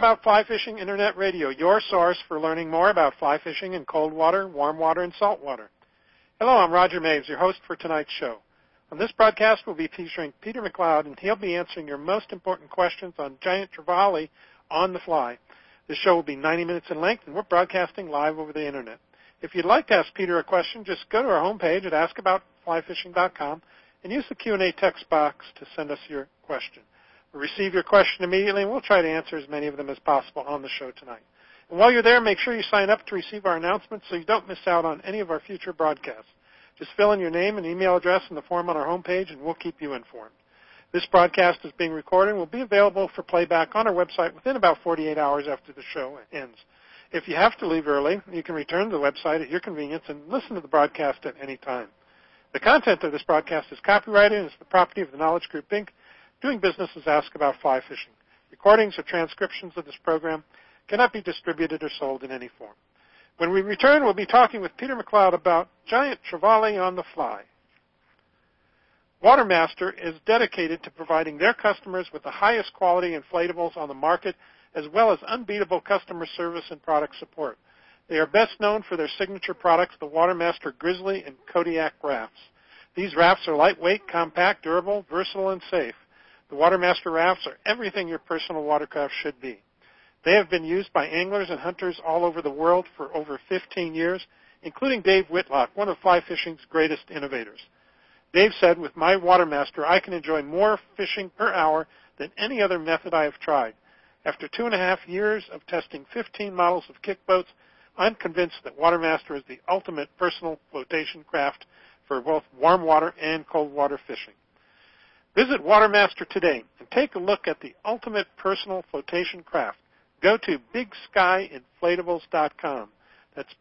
About Fly Fishing Internet Radio, your source for learning more about fly fishing in cold water, warm water, and salt water. Hello, I'm Roger Maves, your host for tonight's show. On this broadcast, we'll be featuring Peter McLeod, and he'll be answering your most important questions on giant trevally on the fly. This show will be 90 minutes in length, and we're broadcasting live over the Internet. If you'd like to ask Peter a question, just go to our homepage at askaboutflyfishing.com and use the Q&A text box to send us your question. We'll receive your question immediately, and we'll try to answer as many of them as possible on the show tonight. And while you're there, make sure you sign up to receive our announcements so you don't miss out on any of our future broadcasts. Just fill in your name and email address in the form on our homepage, and we'll keep you informed. This broadcast is being recorded and will be available for playback on our website within about 48 hours after the show ends. If you have to leave early, you can return to the website at your convenience and listen to the broadcast at any time. The content of this broadcast is copyrighted and is the property of the Knowledge Group, Inc., doing business as Ask About Fly Fishing. Recordings or transcriptions of this program cannot be distributed or sold in any form. When we return, we'll be talking with Peter McLeod about giant trevally on the fly. WaterMaster is dedicated to providing their customers with the highest quality inflatables on the market, as well as unbeatable customer service and product support. They are best known for their signature products, the WaterMaster Grizzly and Kodiak rafts. These rafts are lightweight, compact, durable, versatile, and safe. The WaterMaster rafts are everything your personal watercraft should be. They have been used by anglers and hunters all over the world for over 15 years, including Dave Whitlock, one of fly fishing's greatest innovators. Dave said, "With my WaterMaster, I can enjoy more fishing per hour than any other method I have tried. After 2.5 years of testing 15 models of kick boats, I'm convinced that WaterMaster is the ultimate personal flotation craft for both warm water and cold water fishing." Visit WaterMaster today and take a look at the ultimate personal flotation craft. Go to BigSkyInflatables.com. That's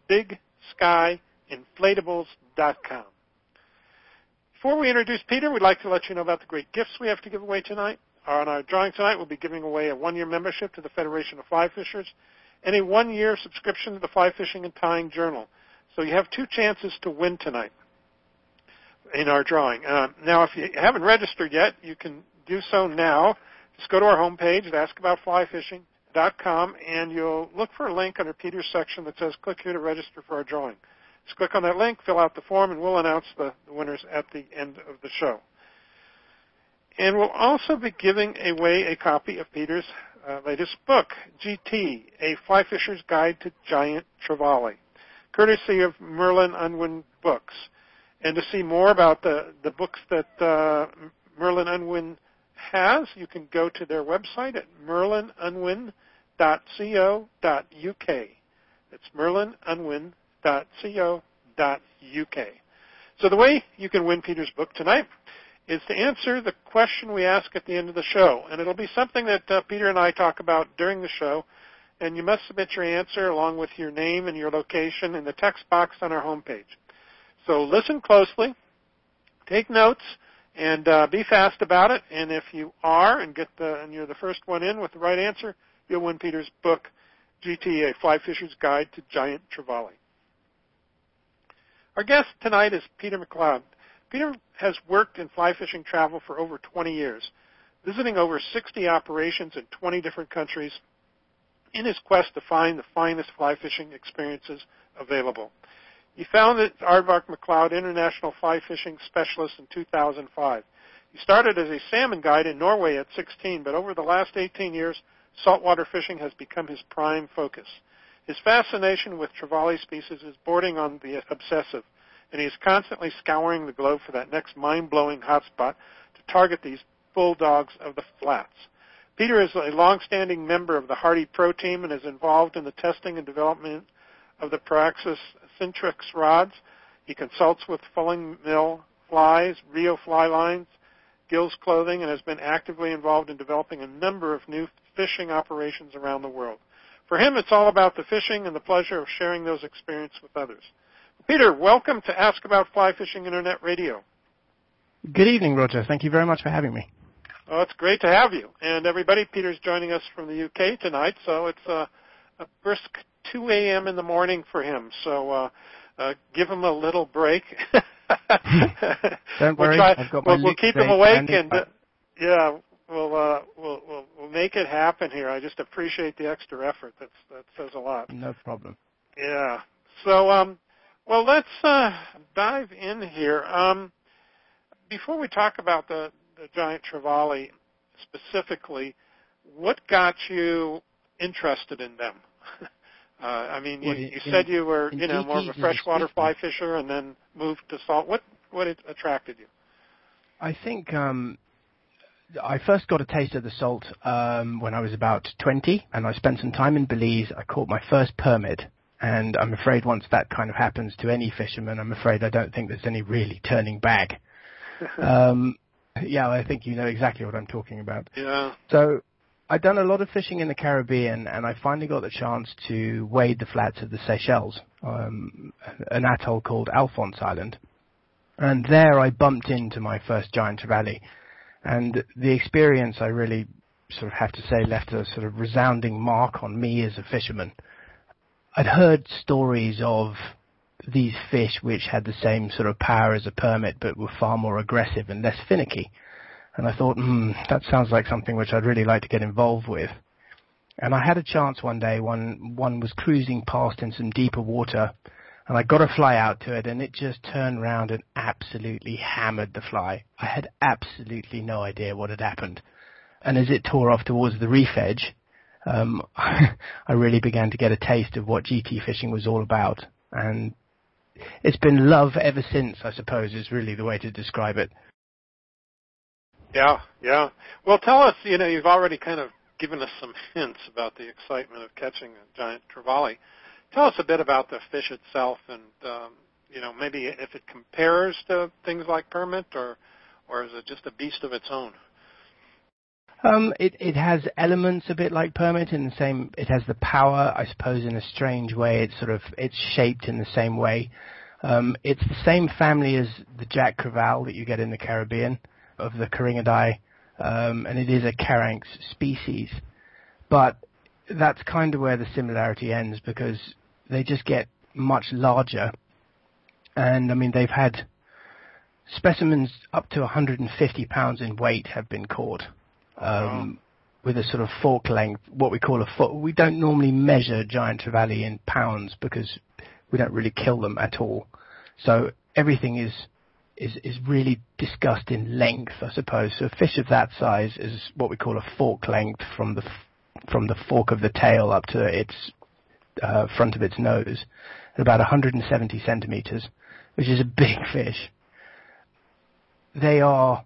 BigSkyInflatables.com. Before we introduce Peter, we'd like to let you know about the great gifts we have to give away tonight. On our drawing tonight, we'll be giving away a 1-year membership to the Federation of Fly Fishers and a 1-year subscription to the Fly Fishing and Tying Journal. So you have 2 chances to win tonight in our drawing. Now, if you haven't registered yet, you can do so now. Just go to our homepage at askaboutflyfishing.com, and you'll look for a link under Peter's section that says, "Click here to register for our drawing." Just click on that link, fill out the form, and we'll announce the winners at the end of the show. And we'll also be giving away a copy of Peter's latest book, GT, A Fly Fisher's Guide to Giant Trevally, courtesy of Merlin Unwin Books. And to see more about the books that Merlin Unwin has, you can go to their website at merlinunwin.co.uk. That's merlinunwin.co.uk. So the way you can win Peter's book tonight is to answer the question we ask at the end of the show. And it'll be something that Peter and I talk about during the show. And you must submit your answer along with your name and your location in the text box on our homepage. So listen closely, take notes, and be fast about it. And if you are and you're the first one in with the right answer, you'll win Peter's book, GT, A Fly Fisher's Guide to Giant Trevally. Our guest tonight is Peter McLeod. Peter has worked in fly fishing travel for over 20 years, visiting over 60 operations in 20 different countries in his quest to find the finest fly fishing experiences available. He founded Aardvark McLeod International Fly Fishing Specialist in 2005. He started as a salmon guide in Norway at 16, but over the last 18 years, saltwater fishing has become his prime focus. His fascination with trevally species is bordering on the obsessive, and he is constantly scouring the globe for that next mind-blowing hotspot to target these bulldogs of the flats. Peter is a long-standing member of the Hardy Pro Team and is involved in the testing and development of the Praxis Centrix rods. He consults with Fulling Mill Flies, Rio Fly Lines, Gills Clothing, and has been actively involved in developing a number of new fishing operations around the world. For him, it's all about the fishing and the pleasure of sharing those experiences with others. Peter, welcome to Ask About Fly Fishing Internet Radio. Good evening, Roger. Thank you very much for having me. Oh, it's great to have you. And everybody, Peter's joining us from the UK tonight, so it's a brisk 2 a.m. in the morning for him. So give him a little break. Don't worry, we'll keep him awake, and we'll make it happen here. I just appreciate the extra effort. That says a lot. No problem. Yeah. So, well, let's dive in here. Before we talk about the giant trevally specifically, what got you interested in them? I mean, you said you were, more of a freshwater fly fisher and then moved to salt. What attracted you? I think I first got a taste of the salt when I was about 20, and I spent some time in Belize. I caught my first permit, and I'm afraid once that kind of happens to any fisherman, I'm afraid I don't think there's any really turning back. Yeah, I think you know exactly what I'm talking about. Yeah. So I'd done a lot of fishing in the Caribbean, and I finally got the chance to wade the flats of the Seychelles, an atoll called Alphonse Island. And there I bumped into my first giant trevally. And the experience, I really sort of have to say, left a sort of resounding mark on me as a fisherman. I'd heard stories of these fish which had the same sort of power as a permit but were far more aggressive and less finicky. And I thought, that sounds like something which I'd really like to get involved with. And I had a chance one day when one was cruising past in some deeper water, and I got a fly out to it, and it just turned round and absolutely hammered the fly. I had absolutely no idea what had happened. And as it tore off towards the reef edge, I really began to get a taste of what GT fishing was all about. And it's been love ever since, I suppose, is really the way to describe it. Yeah, yeah. Well, tell us, you've already kind of given us some hints about the excitement of catching a giant trevally. Tell us a bit about the fish itself and, maybe if it compares to things like permit or is it just a beast of its own? It has elements a bit like permit in the same, it has the power, I suppose, in a strange way. It's shaped in the same way. It's the same family as the Jack Crevalle that you get in the Caribbean, of the Coringodidae, and it is a Caranx species. But that's kind of where the similarity ends, because they just get much larger. And, I mean, they've had specimens up to 150 pounds in weight have been caught, with a sort of fork length, what we call a foot. We don't normally measure giant trevally in pounds because we don't really kill them at all. So everything is really discussed in length, I suppose. So a fish of that size is what we call a fork length from the fork of the tail up to its front of its nose, at about 170 centimeters, which is a big fish. They are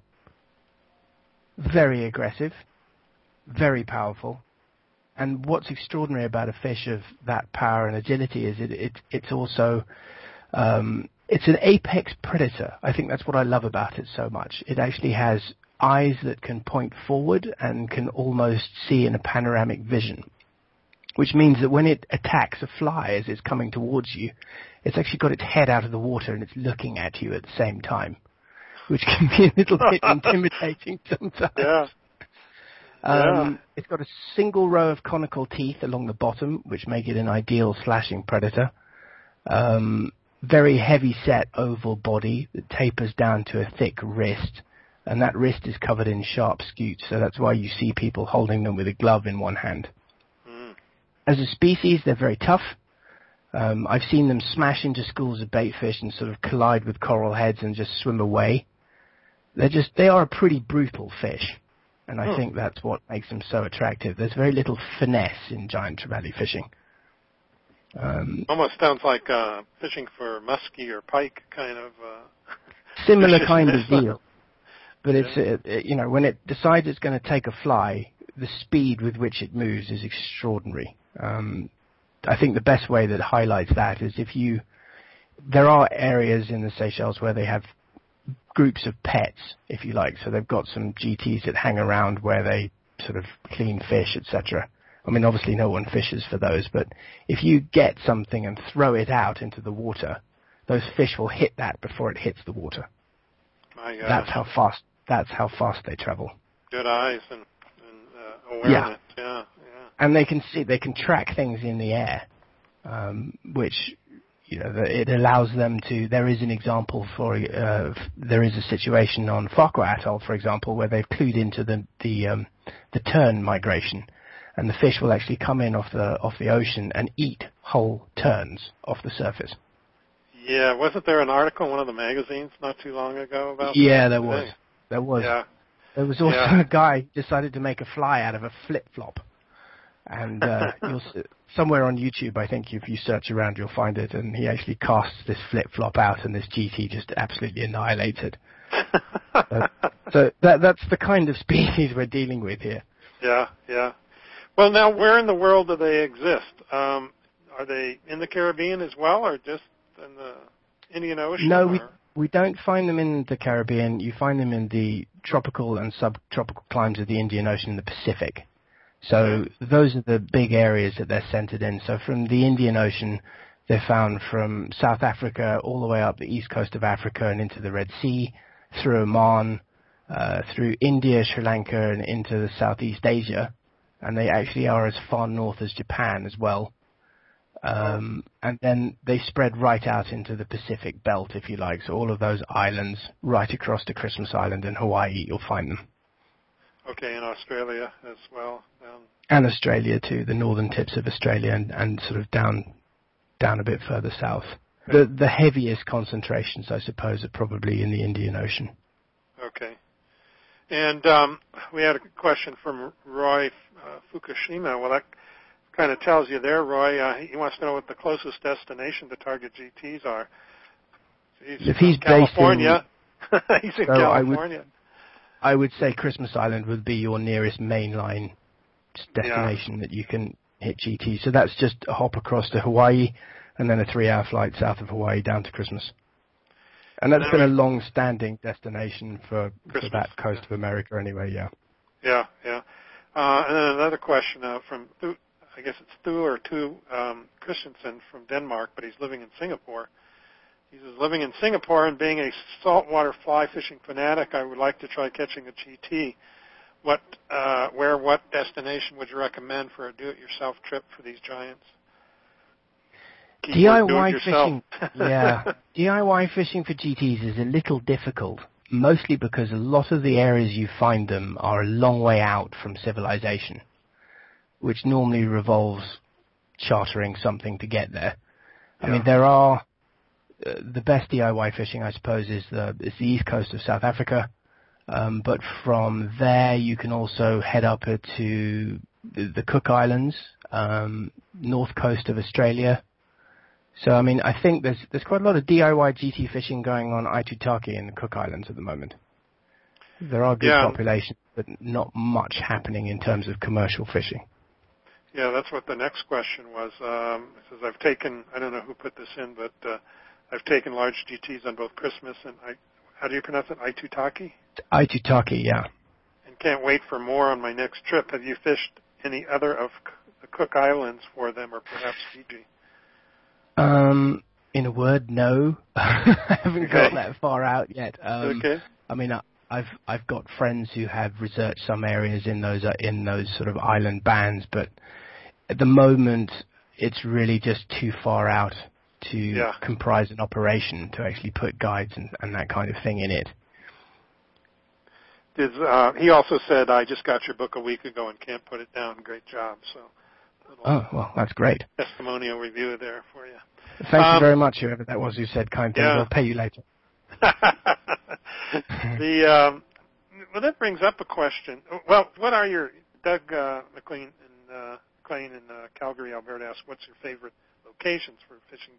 very aggressive, very powerful, and what's extraordinary about a fish of that power and agility is it's also it's an apex predator. I think that's what I love about it so much. It actually has eyes that can point forward and can almost see in a panoramic vision, which means that when it attacks a fly as it's coming towards you, it's actually got its head out of the water and it's looking at you at the same time, which can be a little bit intimidating sometimes. Yeah. It's got a single row of conical teeth along the bottom, which make it an ideal slashing predator. Very heavy-set oval body that tapers down to a thick wrist, and that wrist is covered in sharp scutes, so that's why you see people holding them with a glove in one hand. As a species, they're very tough. I've seen them smash into schools of baitfish and sort of collide with coral heads and just swim away. They are a pretty brutal fish, and I think that's what makes them so attractive. There's very little finesse in giant trevally fishing. Almost sounds like fishing for muskie or pike kind of. Similar kind of deal. But it's, when it decides it's going to take a fly, the speed with which it moves is extraordinary. I think the best way that highlights that is there are areas in the Seychelles where they have groups of pets, if you like. So they've got some GTs that hang around where they sort of clean fish, etc. I mean, obviously no one fishes for those, but if you get something and throw it out into the water, those fish will hit that before it hits the water. My gosh. That's how fast they travel. Good eyes and awareness. Yeah. And they can track things in the air, which, it allows them to. There is an example there is a situation on Farquhar Atoll, for example, where they've clued into the tern migration, and the fish will actually come in off the ocean and eat whole terns off the surface. Yeah, wasn't there an article in one of the magazines not too long ago about that? Yeah, there was. There was. Yeah. There was also a guy who decided to make a fly out of a flip-flop. And somewhere on YouTube, I think if you search around, you'll find it. And he actually casts this flip-flop out, and this GT just absolutely annihilates it. So that's the kind of species we're dealing with here. Yeah, yeah. Well, now, where in the world do they exist? Are they in the Caribbean as well, or just in the Indian Ocean? No, we don't find them in the Caribbean. You find them in the tropical and subtropical climes of the Indian Ocean and the Pacific. So those are the big areas that they're centered in. So from the Indian Ocean, they're found from South Africa all the way up the east coast of Africa and into the Red Sea, through Oman, through India, Sri Lanka, and into the Southeast Asia. And they actually are as far north as Japan as well. And then they spread right out into the Pacific belt, if you like. So all of those islands, right across to Christmas Island and Hawaii, you'll find them. Okay, in Australia as well. And Australia too, the northern tips of Australia and sort of down a bit further south. Okay. The heaviest concentrations, I suppose, are probably in the Indian Ocean. Okay. And we had a question from Roy Fukushima. Well, that kind of tells you there, Roy. He wants to know what the closest destination to target GTs are. If he's California. He's in so California. I would say Christmas Island would be your nearest mainline destination that you can hit GT. So that's just a hop across to Hawaii and then a 3-hour flight south of Hawaii down to Christmas. And that's been a long-standing destination for that coast of America anyway, yeah. Yeah, yeah. And then another question from, I guess it's Tu Christensen from Denmark, but he's living in Singapore. He says, living in Singapore and being a saltwater fly fishing fanatic, I would like to try catching a GT. What destination would you recommend for a do-it-yourself trip for these giants? DIY fishing, DIY fishing for GTs is a little difficult, mostly because a lot of the areas you find them are a long way out from civilization, which normally revolves chartering something to get there. I mean, there are the best DIY fishing, I suppose, is the east coast of South Africa. But from there, you can also head up to the Cook Islands, north coast of Australia. So, I mean, I think there's quite a lot of DIY GT fishing going on Aitutaki in the Cook Islands at the moment. There are good populations, but not much happening in terms of commercial fishing. Yeah, that's what the next question was. It says, I've taken, I don't know who put this in, but I've taken large GTs on both Christmas and, how do you pronounce it, Aitutaki? Aitutaki, yeah. And can't wait for more on my next trip. Have you fished any other of the Cook Islands for them, or perhaps Fiji? In a word, no. I haven't got that far out yet. Okay. I mean, I've got friends who have researched some areas in those sort of island bands, but at the moment, it's really just too far out to comprise an operation to actually put guides and that kind of thing in it. He also said, I just got your book a week ago and can't put it down. Great job. So. Oh, well, that's great. Testimonial review there for you. Thank you very much, whoever that was who said kind things. I'll pay you later. Well, that brings up a question. Well, what are your, Doug McLean in Calgary, Alberta asks, what's your favorite locations for fishing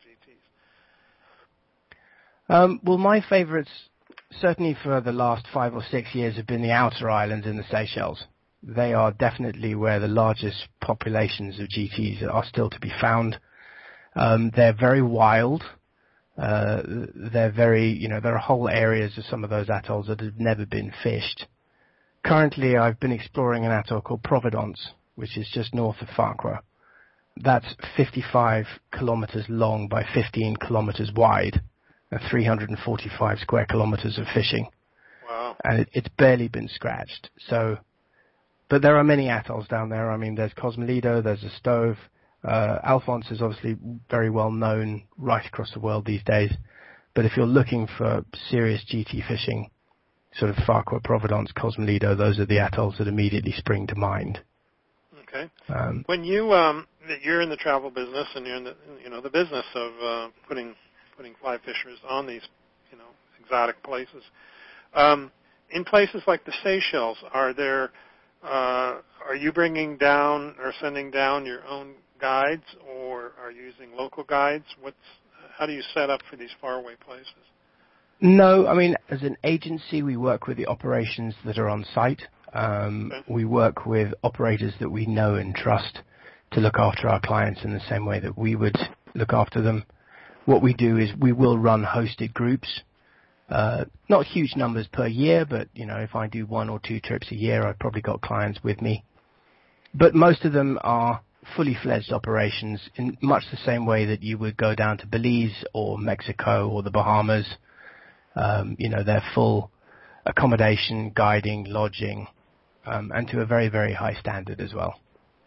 GTs? Well, my favorites, certainly for the last 5 or 6 years, have been the outer islands in the Seychelles. They are definitely where the largest populations of GTs are still to be found. They're very wild. They're very, there are whole areas of some of those atolls that have never been fished. Currently, I've been exploring an atoll called Providence, which is just north of Farquhar. That's 55 kilometers long by 15 kilometers wide, and 345 square kilometers of fishing. Wow. And it's barely been scratched. So, but there are many atolls down there. I mean, there's Cosmolido, there's a Stove. Alphonse is obviously very well known right across the world these days. But if you're looking for serious GT fishing, sort of Farquhar, Providence, Cosmolido, those are the atolls that immediately spring to mind. Okay. When you're in the travel business and you're in the business of putting fly fishers on these exotic places, in places like the Seychelles, are you bringing down or sending down your own guides, or are you using local guides? How do you set up for these faraway places? No, I mean, as an agency, we work with the operations that are on site. We work with operators that we know and trust to look after our clients in the same way that we would look after them. What we do is we will run hosted groups. Not huge numbers per year, but, if I do 1 or 2 trips a year, I've probably got clients with me. But most of them are fully fledged operations in much the same way that you would go down to Belize or Mexico or the Bahamas. They're full accommodation, guiding, lodging, and to a very, very high standard as well.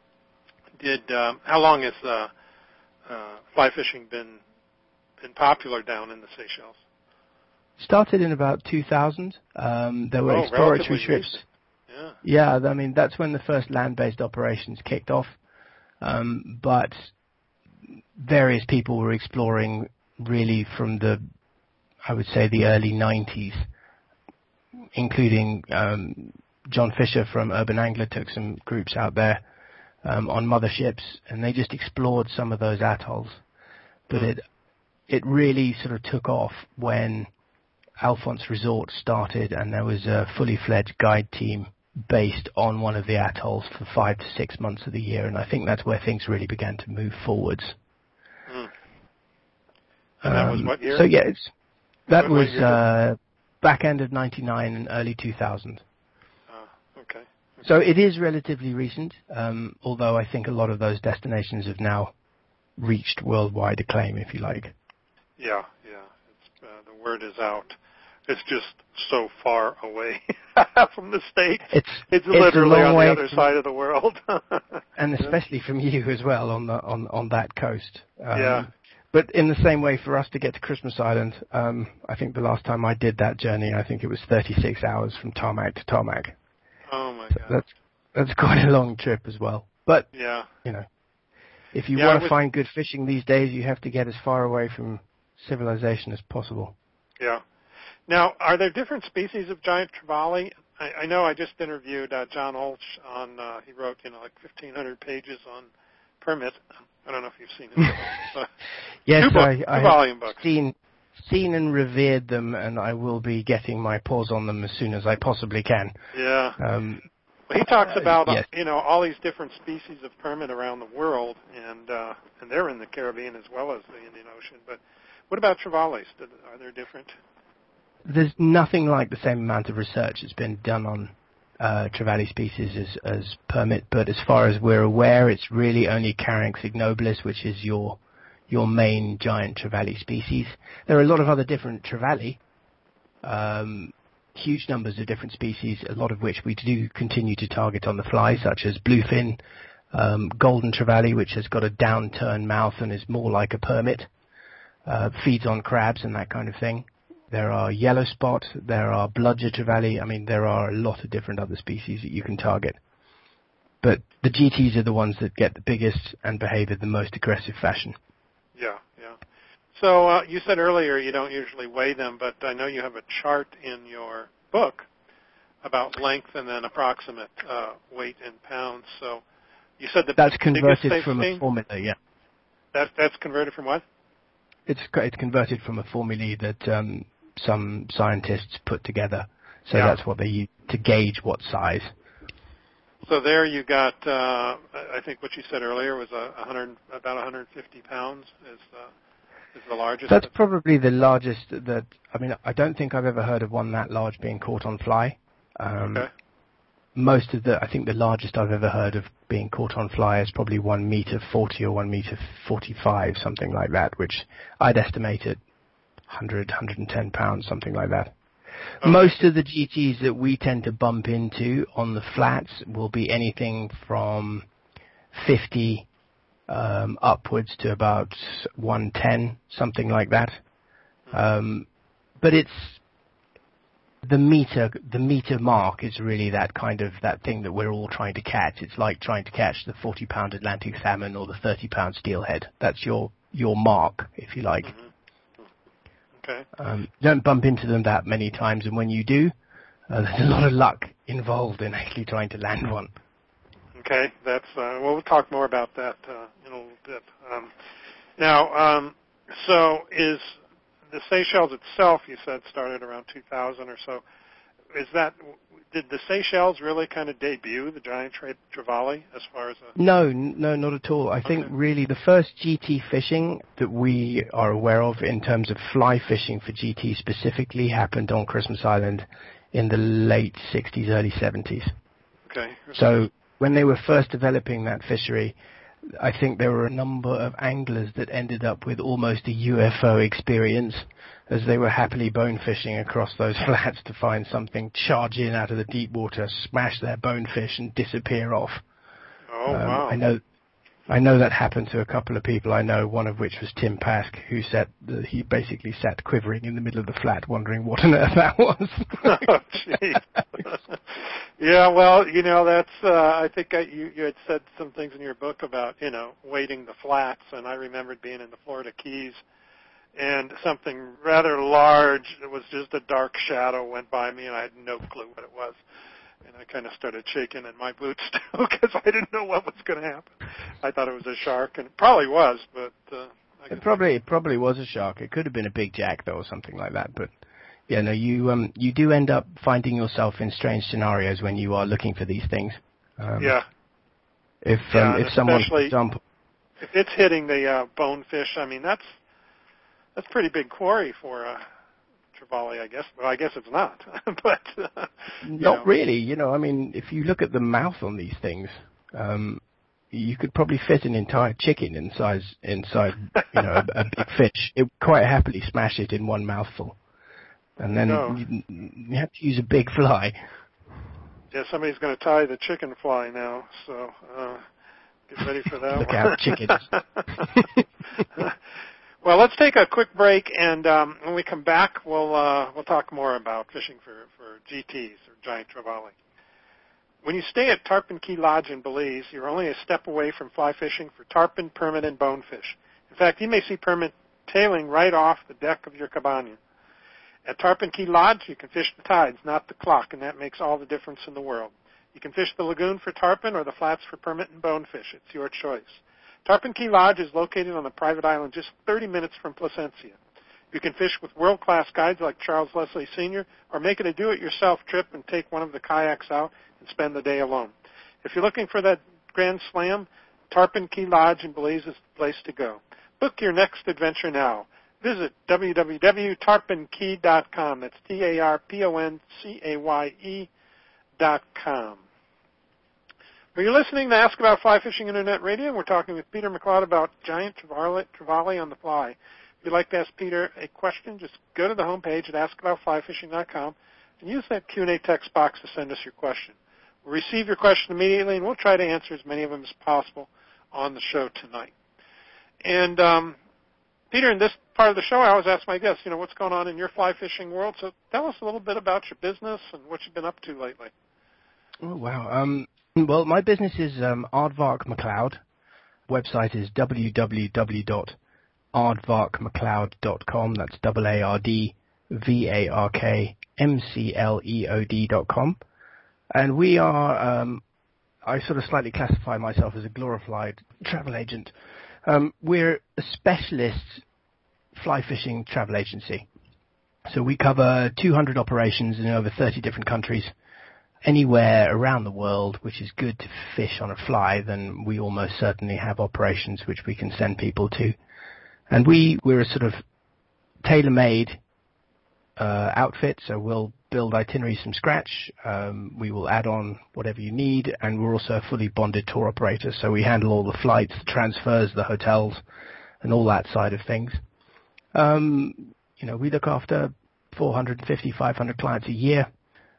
How long has fly fishing been popular down in the Seychelles? Started in about 2000. There were exploratory trips. Recent. Yeah, I mean, that's when the first land-based operations kicked off. But various people were exploring really from I would say the early 90s, including John Fisher from Urban Angler took some groups out there on motherships, and they just explored some of those atolls. But it really sort of took off when Alphonse Resort started, and there was a fully fledged guide team based on one of the atolls for 5 to 6 months of the year, and I think that's where things really began to move forwards. And that was what year? So yeah, that was back end of 99 and early 2000. Okay. So it is relatively recent, although I think a lot of those destinations have now reached worldwide acclaim, if you like. Yeah. The word is out. It's just so far away from the States. It's literally on the other side of the world. And especially from you as well on that coast. Yeah. But in the same way, for us to get to Christmas Island, I think the last time I did that journey, I think it was 36 hours from tarmac to tarmac. Oh my God. So that's quite a long trip as well. But yeah, if you want to find good fishing these days, you have to get as far away from civilization as possible. Yeah. Now, are there different species of giant trevally? I know I just interviewed John Olch on, he wrote, like 1,500 pages on permit. I don't know if you've seen it. Yes, I volume books. Seen and revered them, and I will be getting my paws on them as soon as I possibly can. Yeah. He talks about, yes. All these different species of permit around the world, and they're in the Caribbean as well as the Indian Ocean. But what about trevallies? Are there different? There's nothing like the same amount of research that's been done on trevally species as permit, but as far as we're aware, it's really only Caranx ignobilis, which is your main giant trevally species. There are a lot of other different trevally, huge numbers of different species, a lot of which we do continue to target on the fly, such as bluefin, golden trevally, which has got a downturn mouth and is more like a permit, feeds on crabs and that kind of thing. There are yellow spot, there are bludger trevally. I mean, there are a lot of different other species that you can target. But the GTs are the ones that get the biggest and behave in the most aggressive fashion. Yeah. So you said earlier you don't usually weigh them, but I know you have a chart in your book about length and then approximate weight in pounds. So you said that's converted from a formula, yeah. That's converted from what? It's converted from a formula that some scientists put together. So that's what they use to gauge what size. So there you got, I think what you said earlier was about 150 pounds is the largest. That's probably the largest that, I don't think I've ever heard of one that large being caught on fly. Okay. I think the largest I've ever heard of being caught on fly is probably 1 meter 40 or 1 meter 45, something like that, which I'd estimate at 100, 110 pounds, something like that. Okay. Most of the GTs that we tend to bump into on the flats will be anything from 50 upwards to about 110, something like that. But it's the meter mark is really that thing that we're all trying to catch. It's like trying to catch the 40-pound Atlantic salmon or the 30-pound steelhead. That's your mark, if you like. Okay. Don't bump into them that many times, and when you do, there's a lot of luck involved in actually trying to land one. Okay, that's we'll talk more about that in a little bit. Now, so is the Seychelles itself? You said started around 2000 or so. Did the Seychelles really kind of debut the giant trevally as far as No, not at all. I think really the first GT fishing that we are aware of in terms of fly fishing for GT specifically happened on Christmas Island in the late 60s, early 70s. Okay. So when they were first developing that fishery, I think there were a number of anglers that ended up with almost a UFO experience as they were happily bone fishing across those flats to find something charge in out of the deep water, smash their bonefish and disappear off. Oh, wow. I know that happened to a couple of people I know, one of which was Tim Pask, who he basically sat quivering in the middle of the flat wondering what on earth that was. Oh, jeez. Yeah, well, that's, I think you had said some things in your book about, wading the flats, and I remembered being in the Florida Keys, and something rather large, it was just a dark shadow, went by me, and I had no clue what it was. And I kind of started shaking in my boots, too, because I didn't know what was going to happen. I thought it was a shark, and it probably was, but... It probably was a shark. It could have been a big jack, though, or something like that, but... Yeah, no, you do end up finding yourself in strange scenarios when you are looking for these things. Yeah. If someone, for example... If it's hitting the bonefish, I mean, that's pretty big quarry for a trevally, I guess. Well, I guess it's not, but... Not really. I mean, if you look at the mouth on these things, you could probably fit an entire chicken inside a big fish. It would quite happily smash it in one mouthful. And then you have to use a big fly. Yeah, somebody's going to tie the chicken fly now, so get ready for that. Look out, chickens. Well, let's take a quick break, and when we come back, we'll talk more about fishing for GTs, or giant trevally. When you stay at Tarpon Key Lodge in Belize, you're only a step away from fly fishing for tarpon, permit, and bonefish. In fact, you may see permit tailing right off the deck of your cabana. At Tarpon Key Lodge, you can fish the tides, not the clock, and that makes all the difference in the world. You can fish the lagoon for tarpon or the flats for permit and bonefish. It's your choice. Tarpon Key Lodge is located on a private island just 30 minutes from Placencia. You can fish with world-class guides like Charles Leslie Sr., or make it a do-it-yourself trip and take one of the kayaks out and spend the day alone. If you're looking for that grand slam, Tarpon Key Lodge in Belize is the place to go. Book your next adventure now. Visit www.tarponkey.com. That's TARPONCAYE.com. Well, you're listening to Ask About Fly Fishing Internet Radio. We're talking with Peter McLeod about giant trevally on the fly. If you'd like to ask Peter a question, just go to the homepage at askaboutflyfishing.com and use that Q&A text box to send us your question. We'll receive your question immediately, and we'll try to answer as many of them as possible on the show tonight. And Peter, in this part of the show, I always ask my guests, what's going on in your fly fishing world. So tell us a little bit about your business and what you've been up to lately. Oh, wow. Well, my business is Aardvark McLeod. Website is www.aardvarkmcleod.com. That's AARDVARKMCLEOD.com. And we are, I sort of slightly classify myself as a glorified travel agent. We're a specialist fly fishing travel agency. So we cover 200 operations in over 30 different countries. Anywhere around the world which is good to fish on a fly, then we almost certainly have operations which we can send people to. And we're a sort of tailor-made outfit, so we'll build itineraries from scratch. We will add on whatever you need, and we're also a fully bonded tour operator, so we handle all the flights, the transfers, the hotels, and all that side of things. We look after 450, 500 clients a year.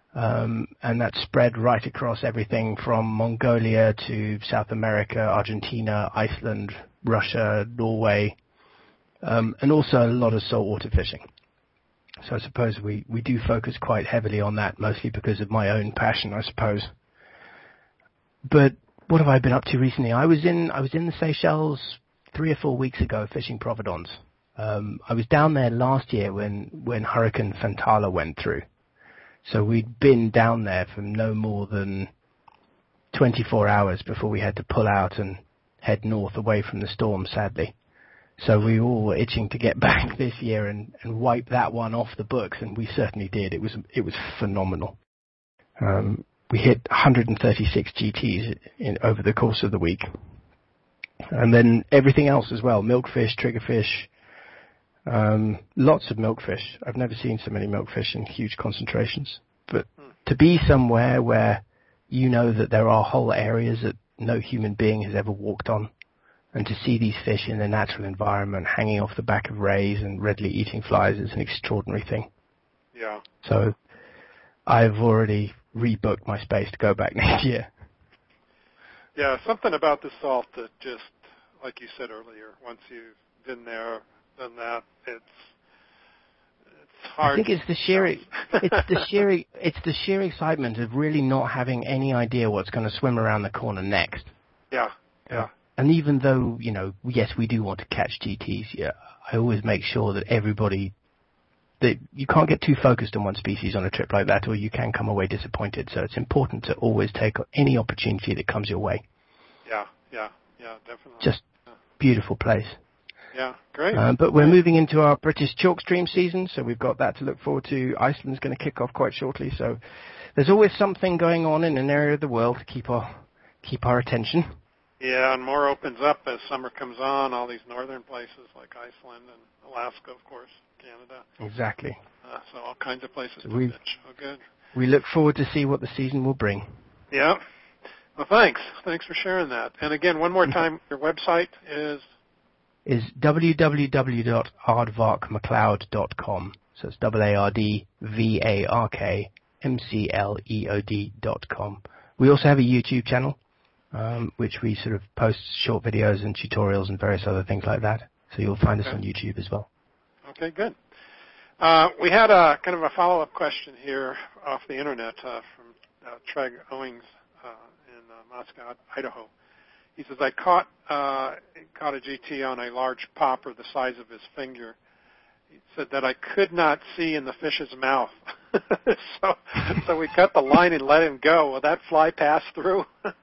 and that's spread right across everything from Mongolia to South America, Argentina, Iceland, Russia, Norway, and also a lot of saltwater fishing. So I suppose we do focus quite heavily on that, mostly because of my own passion, I suppose. But what have I been up to recently? I was in the Seychelles 3 or 4 weeks ago fishing Providence. I was down there last year when Hurricane Fantala went through. So we'd been down there for no more than 24 hours before we had to pull out and head north away from the storm, sadly. So we all were itching to get back this year and wipe that one off the books, and we certainly did. It was phenomenal. We hit 136 GTs over the course of the week. And then everything else as well, milkfish, triggerfish, lots of milkfish. I've never seen so many milkfish in huge concentrations. But to be somewhere where you know that there are whole areas that no human being has ever walked on, and to see these fish in their natural environment hanging off the back of rays and readily eating flies is an extraordinary thing. Yeah. So I've already rebooked my space to go back next year. Yeah, something about the salt that just, like you said earlier, once you've been there, done that, it's hard. I think it's the sheer excitement of really not having any idea what's going to swim around the corner next. Yeah. And even though, yes, we do want to catch GTs, yeah, I always make sure that that you can't get too focused on one species on a trip like that, or you can come away disappointed. So it's important to always take any opportunity that comes your way. Yeah, definitely. Just beautiful place. Yeah, great. But we're moving into our British chalk stream season, so we've got that to look forward to. Iceland's going to kick off quite shortly, so there's always something going on in an area of the world to keep our attention. Yeah, and more opens up as summer comes on, all these northern places like Iceland and Alaska, of course, Canada. Exactly. So all kinds of places to fish. Oh, good. We look forward to see what the season will bring. Yeah. Well, thanks. Thanks for sharing that. And again, one more time, your website is www.aardvarkmcleod.com. So it's AARDVARKMCLEOD.com. We also have a YouTube channel, which we sort of post short videos and tutorials and various other things like that. So you'll find us on YouTube as well. Okay, good. We had a kind of a follow-up question here off the internet from Treg Owings in Moscow, Idaho. He says, I caught a GT on a large popper the size of his finger. He said that I could not see in the fish's mouth. so we cut the line and let him go. Will that fly pass through?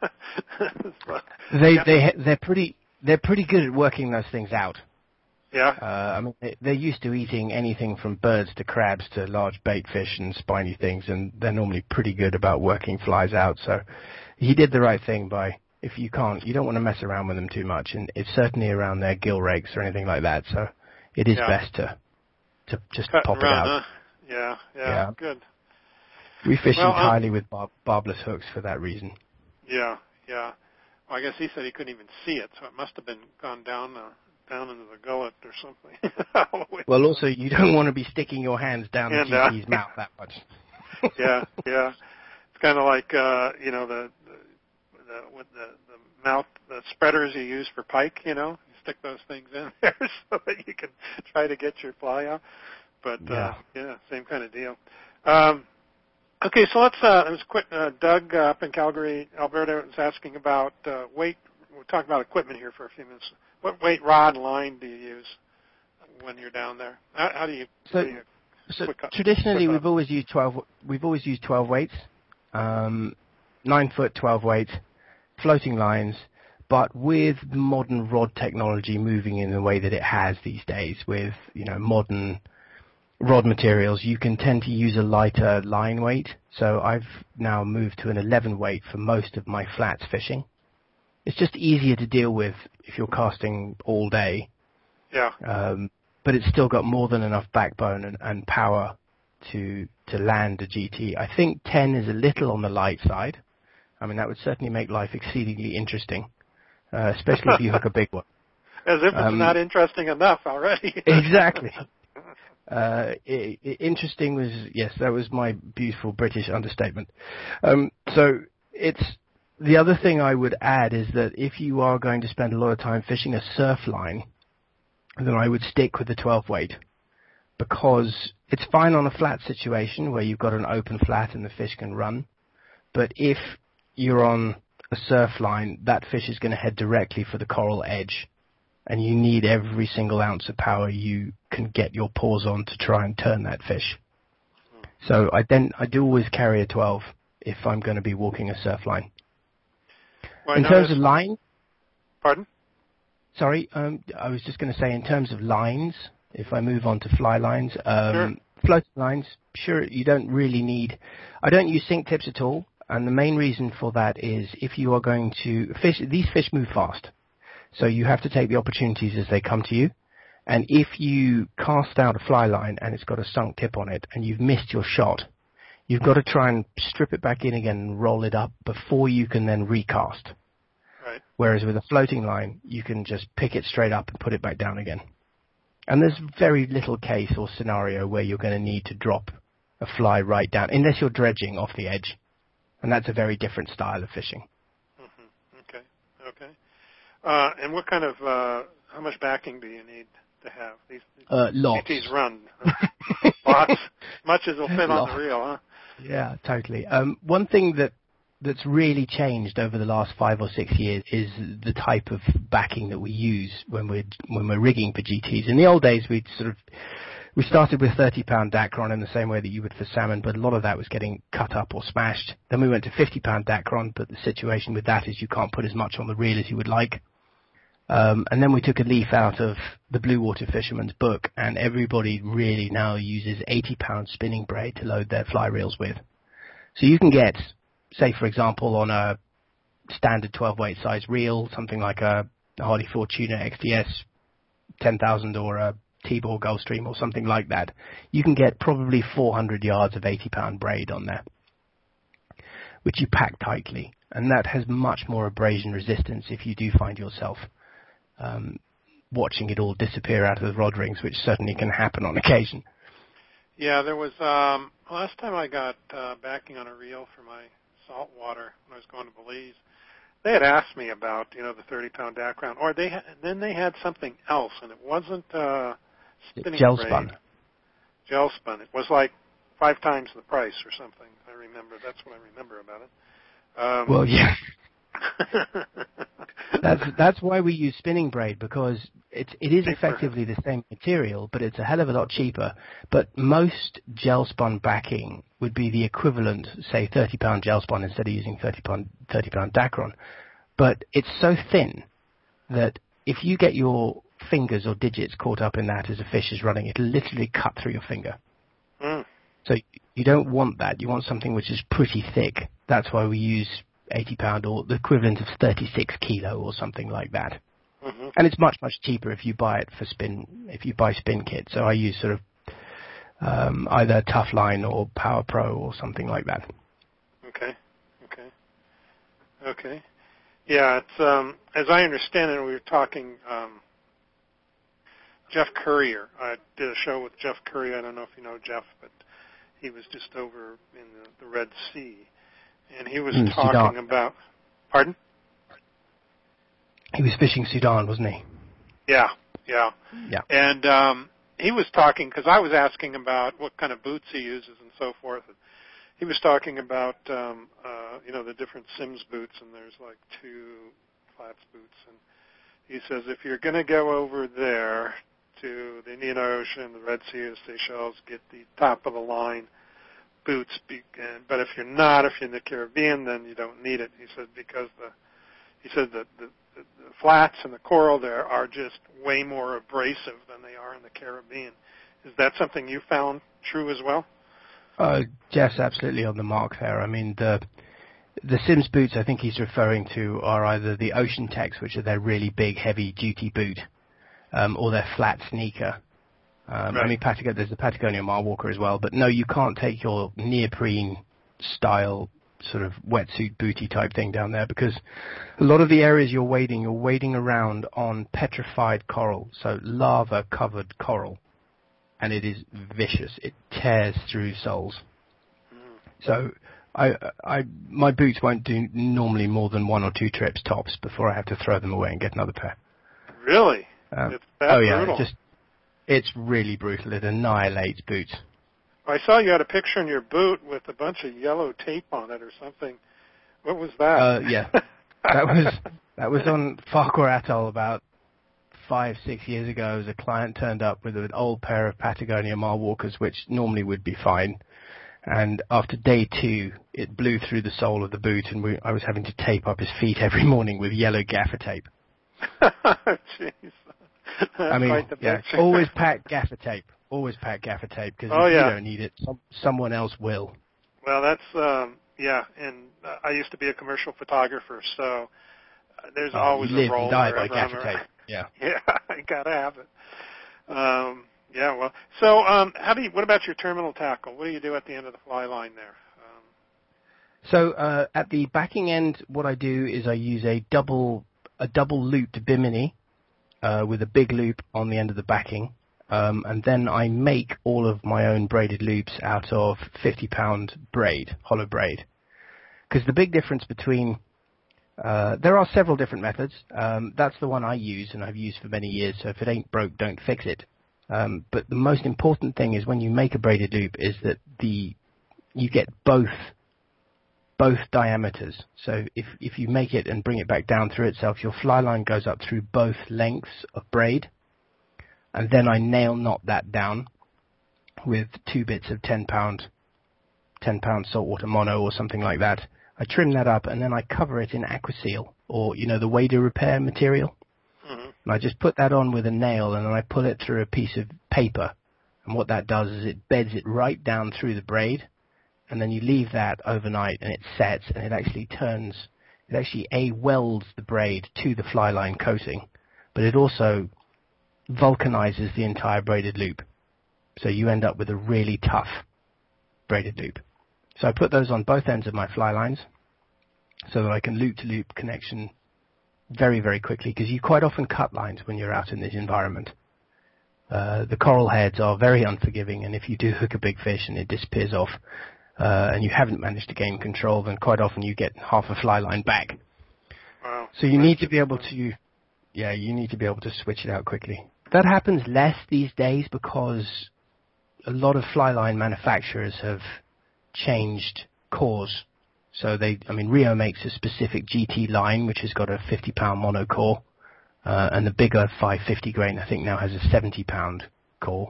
They're pretty good at working those things out. Yeah. They're used to eating anything from birds to crabs to large bait fish and spiny things, and they're normally pretty good about working flies out. So he did the right thing by, if you don't want to mess around with them too much, and it's certainly around their gill rakes or anything like that. So it is best to just pop it out. Huh? Yeah. Good. We fish entirely with barbless hooks for that reason. Yeah. Well, I guess he said he couldn't even see it, so it must have been gone down into the gullet or something. Well, also, you don't want to be sticking your hands down the GT's mouth that much. Yeah. It's kind of like, the mouth, the spreaders you use for pike, you stick those things in there so that you can try to get your fly out. But, same kind of deal. Okay, so let's, Doug up in Calgary, Alberta, was asking about weight. We're talking about equipment here for a few minutes. What weight rod and line do you use when you're down there? How do you? So traditionally, we've always used 12 weights, 9-foot 12 weights, floating lines. But with modern rod technology moving in the way that it has these days, with modern rod materials, you can tend to use a lighter line weight. So I've now moved to an 11 weight for most of my flats fishing. It's just easier to deal with if you're casting all day. Yeah. But it's still got more than enough backbone and power to land a GT. I think 10 is a little on the light side. That would certainly make life exceedingly interesting, especially if you hook a big one. As if it's not interesting enough already. Exactly. Interesting was, yes, that was my beautiful British understatement. So it's the other thing I would add is that if you are going to spend a lot of time fishing a surf line, then I would stick with the 12 weight, because it's fine on a flat situation where you've got an open flat and the fish can run. But if you're on a surf line, that fish is going to head directly for the coral edge, and you need every single ounce of power you can get your paws on to try and turn that fish. So I do always carry a 12 if I'm going to be walking a surf line. Well, in terms of line... Pardon? Sorry, I was just going to say in terms of lines, if I move on to fly lines, sure. Floating lines, sure, you don't really need... I don't use sink tips at all, and the main reason for that is if you are going to fish, these fish move fast, so you have to take the opportunities as they come to you. And if you cast out a fly line and it's got a sunk tip on it and you've missed your shot, you've got to try and strip it back in again and roll it up before you can then recast. Right. Whereas with a floating line, you can just pick it straight up and put it back down again. And there's very little case or scenario where you're going to need to drop a fly right down, unless you're dredging off the edge. And that's a very different style of fishing. Mm-hmm. Okay. And what kind of, how much backing do you need to have? These Lots. GTs run. Lots. Much as will fit on the reel, huh? Yeah, totally. One thing that's really changed over the last 5 or 6 years is the type of backing that we use when we're rigging for GTs. In the old days, we started with 30-pound Dacron in the same way that you would for salmon, but a lot of that was getting cut up or smashed. Then we went to 50-pound Dacron, but the situation with that is you can't put as much on the reel as you would like. And then we took a leaf out of the Blue Water Fisherman's book, and everybody really now uses 80-pound spinning braid to load their fly reels with. So you can get, say, for example, on a standard 12-weight size reel, something like a Hardy Fortuna XDS 10,000 or a T-Ball Gulfstream or something like that, you can get probably 400 yards of 80-pound braid on there, which you pack tightly. And that has much more abrasion resistance if you do find yourself watching it all disappear out of the rod rings, which certainly can happen on occasion. Yeah, there was, last time I got backing on a reel for my saltwater when I was going to Belize, they had asked me about, the 30-pound Dacron, or then they had something else, and it wasn't spinning gel braid. spun. Gel spun. It was like 5 times the price or something. I remember. That's what I remember about it. Well, yeah. That's why we use spinning braid, because it is effectively the same material, but it's a hell of a lot cheaper. But most gel spun backing would be the equivalent, say, 30-pound gel spun instead of using 30-pound Dacron. But it's so thin that if you get your fingers or digits caught up in that as a fish is running, it'll literally cut through your finger. Mm. So you don't want that. You want something which is pretty thick. That's why we use 80-pound or the equivalent of 36 kilo or something like that. Mm-hmm. And it's much, much cheaper if you buy it for spin, if you buy spin kit. So I use sort of either Tough Line or Power Pro or something like that. Okay. Yeah, it's as I understand it, we were talking. Jeff Currier. I did a show with Jeff Currier. I don't know if you know Jeff, but he was just over in the Red Sea, and he was talking about. Pardon? He was fishing Sudan, wasn't he? Yeah. Yeah. And he was talking, because I was asking about what kind of boots he uses and so forth. And he was talking about, the different Sims boots, and there's like 2 flats boots. And he says if you're going to go over there to the Indian Ocean, the Red Sea, the Seychelles, get the top of the line boots. But if you're in the Caribbean, then you don't need it. He said because the flats and the coral there are just way more abrasive than they are in the Caribbean. Is that something you found true as well? Jeff's absolutely on the mark there. I mean, the Sims boots I think he's referring to are either the Ocean Tex, which are their really big, heavy-duty boot, or their flat sneaker. Right. I mean, there's the Patagonia Marwalker as well, but no, you can't take your neoprene-style sort of wetsuit booty type thing down there, because a lot of the areas you're wading around on petrified coral, so lava-covered coral. and it is vicious. It tears through soles. So my boots won't do normally more than 1 or 2 trips tops before I have to throw them away and get another pair. Really? It's that brutal? It's really brutal. It annihilates boots. I saw you had a picture in your boot with a bunch of yellow tape on it or something. What was that? Yeah. That was on Farquhar Atoll about 5-6 years ago. As a client turned up with an old pair of Patagonia Mile Walkers, which normally would be fine. And after day 2, it blew through the sole of the boot, and I was having to tape up his feet every morning with yellow gaffer tape. Jeez. I mean, always pack gaffer tape. Always pack gaffer tape, because if you don't need it, someone else will. Well, that's, and I used to be a commercial photographer, so there's always a roll. You live and die by gaffer tape. Yeah. Yeah, I gotta have it. So what about your terminal tackle? What do you do at the end of the fly line there? So at the backing end, what I do is I use a double looped bimini with a big loop on the end of the backing, and then I make all of my own braided loops out of 50-pound braid, hollow braid. Because the big difference between there are several different methods. That's the one I use and I've used for many years. So if it ain't broke, don't fix it. But the most important thing is when you make a braided loop is that you get both diameters. So if you make it and bring it back down through itself, your fly line goes up through both lengths of braid, and then I nail knot that down with 2 bits of 10-pound saltwater mono or something like that. I trim that up and then I cover it in Aquaseal, or the Wader repair material. Mm-hmm. And I just put that on with a nail, and then I pull it through a piece of paper. And what that does is it beds it right down through the braid, and then you leave that overnight and it sets, and it actually welds the braid to the fly line coating, but it also vulcanizes the entire braided loop. So you end up with a really tough braided loop. So I put those on both ends of my fly lines so that I can loop-to-loop connection very, very quickly, because you quite often cut lines when you're out in this environment. The coral heads are very unforgiving, and if you do hook a big fish and it disappears off, and you haven't managed to gain control, then quite often you get half a fly line back. Wow. So you need to be able to switch it out quickly. That happens less these days because a lot of fly line manufacturers have changed cores. So Rio makes a specific GT line which has got a 50-pound mono core, and the bigger 550 grain I think now has a 70-pound core.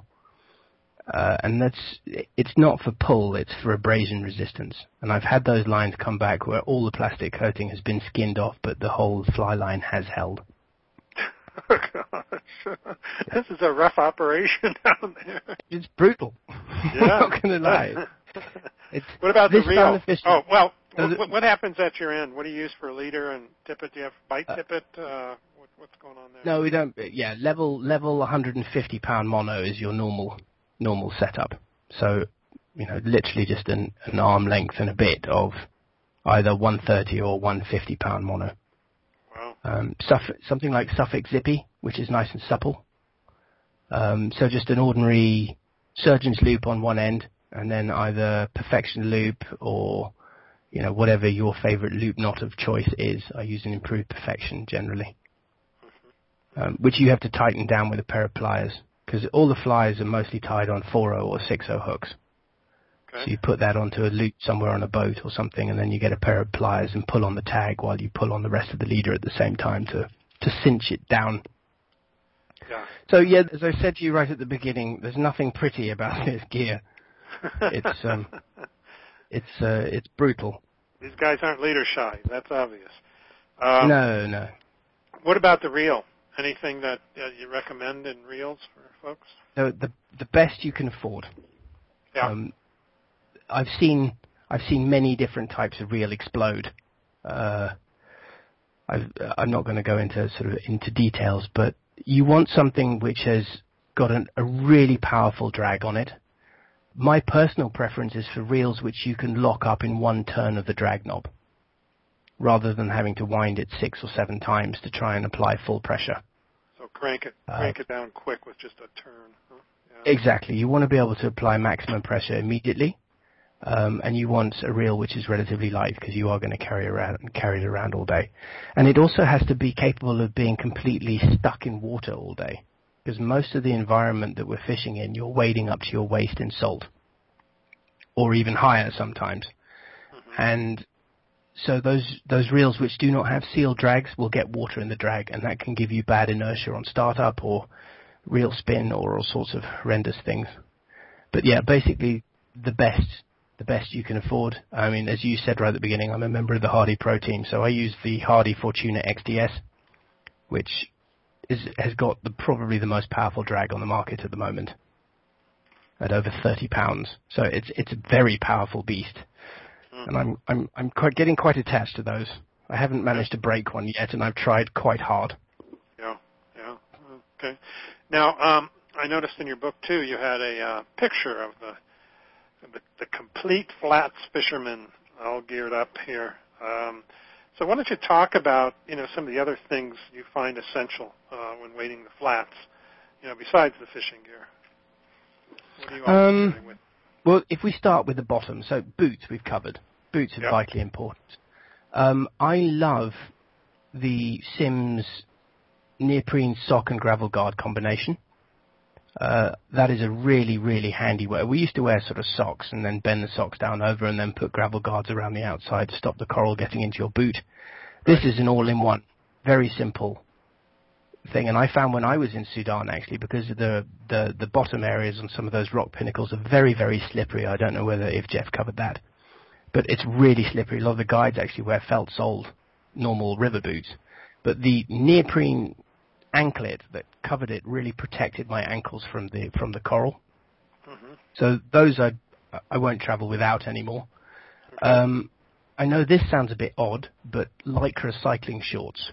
And it's not for pull, it's for abrasion resistance. And I've had those lines come back where all the plastic coating has been skinned off, but the whole fly line has held. Oh, gosh. This is a rough operation down there. It's brutal. Yeah. I'm not going to lie. What about the reel? Oh, well, what happens at your end? What do you use for a leader and tippet? Do you have bite tippet? What's going on there? No, we don't. Yeah, level 150-pound mono is your normal setup. So, literally just an arm length and a bit of either 130 or 150-pound mono. Wow. Something like Suffolk Zippy, which is nice and supple. So just an ordinary surgeon's loop on one end, and then either Perfection loop or, whatever your favorite loop knot of choice is. I use an improved Perfection generally, which you have to tighten down with a pair of pliers, because all the flies are mostly tied on 4/0 or 6/0 hooks. Okay. So you put that onto a loop somewhere on a boat or something, and then you get a pair of pliers and pull on the tag while you pull on the rest of the leader at the same time to cinch it down. Yeah. So yeah, as I said to you right at the beginning, there's nothing pretty about this gear. It's brutal. These guys aren't leader shy. That's obvious. No. What about the reel? Anything that you recommend in reels for folks? So the best you can afford. Yeah. I've seen many different types of reel explode. I'm not going to go into details, but you want something which has got a really powerful drag on it. My personal preference is for reels which you can lock up in one turn of the drag knob, rather than having to wind it 6 or 7 times to try and apply full pressure. So crank it down quick with just a turn. Huh? Yeah. Exactly. You want to be able to apply maximum pressure immediately, and you want a reel which is relatively light because you are going to carry it around all day. And it also has to be capable of being completely stuck in water all day, because most of the environment that we're fishing in, you're wading up to your waist in salt, or even higher sometimes. Mm-hmm. And so those reels which do not have seal drags will get water in the drag, and that can give you bad inertia on startup or reel spin or all sorts of horrendous things. But yeah, basically the best you can afford. I mean, as you said right at the beginning, I'm a member of the Hardy Pro team, so I use the Hardy Fortuna XDS, which has got probably the most powerful drag on the market at the moment, at over 30 pounds. So it's a very powerful beast, and I'm getting quite attached to those. I haven't managed to break one yet, and I've tried quite hard. Yeah. Okay. Now, I noticed in your book too, you had a picture of the complete flats fisherman all geared up here. So why don't you talk about some of the other things you find essential when wading the flats, besides the fishing gear? What are you always dealing with? Well, if we start with the bottom, so boots we've covered. Boots are vitally important. I love the Sims neoprene sock and gravel guard combination. That is a really, really handy way. We used to wear sort of socks and then bend the socks down over and then put gravel guards around the outside to stop the coral getting into your boot. This is an all-in-one, very simple thing. And I found when I was in Sudan, actually, because of the bottom areas on some of those rock pinnacles are very, very slippery. I don't know if Jeff covered that, but it's really slippery. A lot of the guides actually wear felt-soled normal river boots, but the neoprene anklet that covered it really protected my ankles from the coral. Mm-hmm. So those I won't travel without anymore. Okay. I know this sounds a bit odd, but Lycra cycling shorts.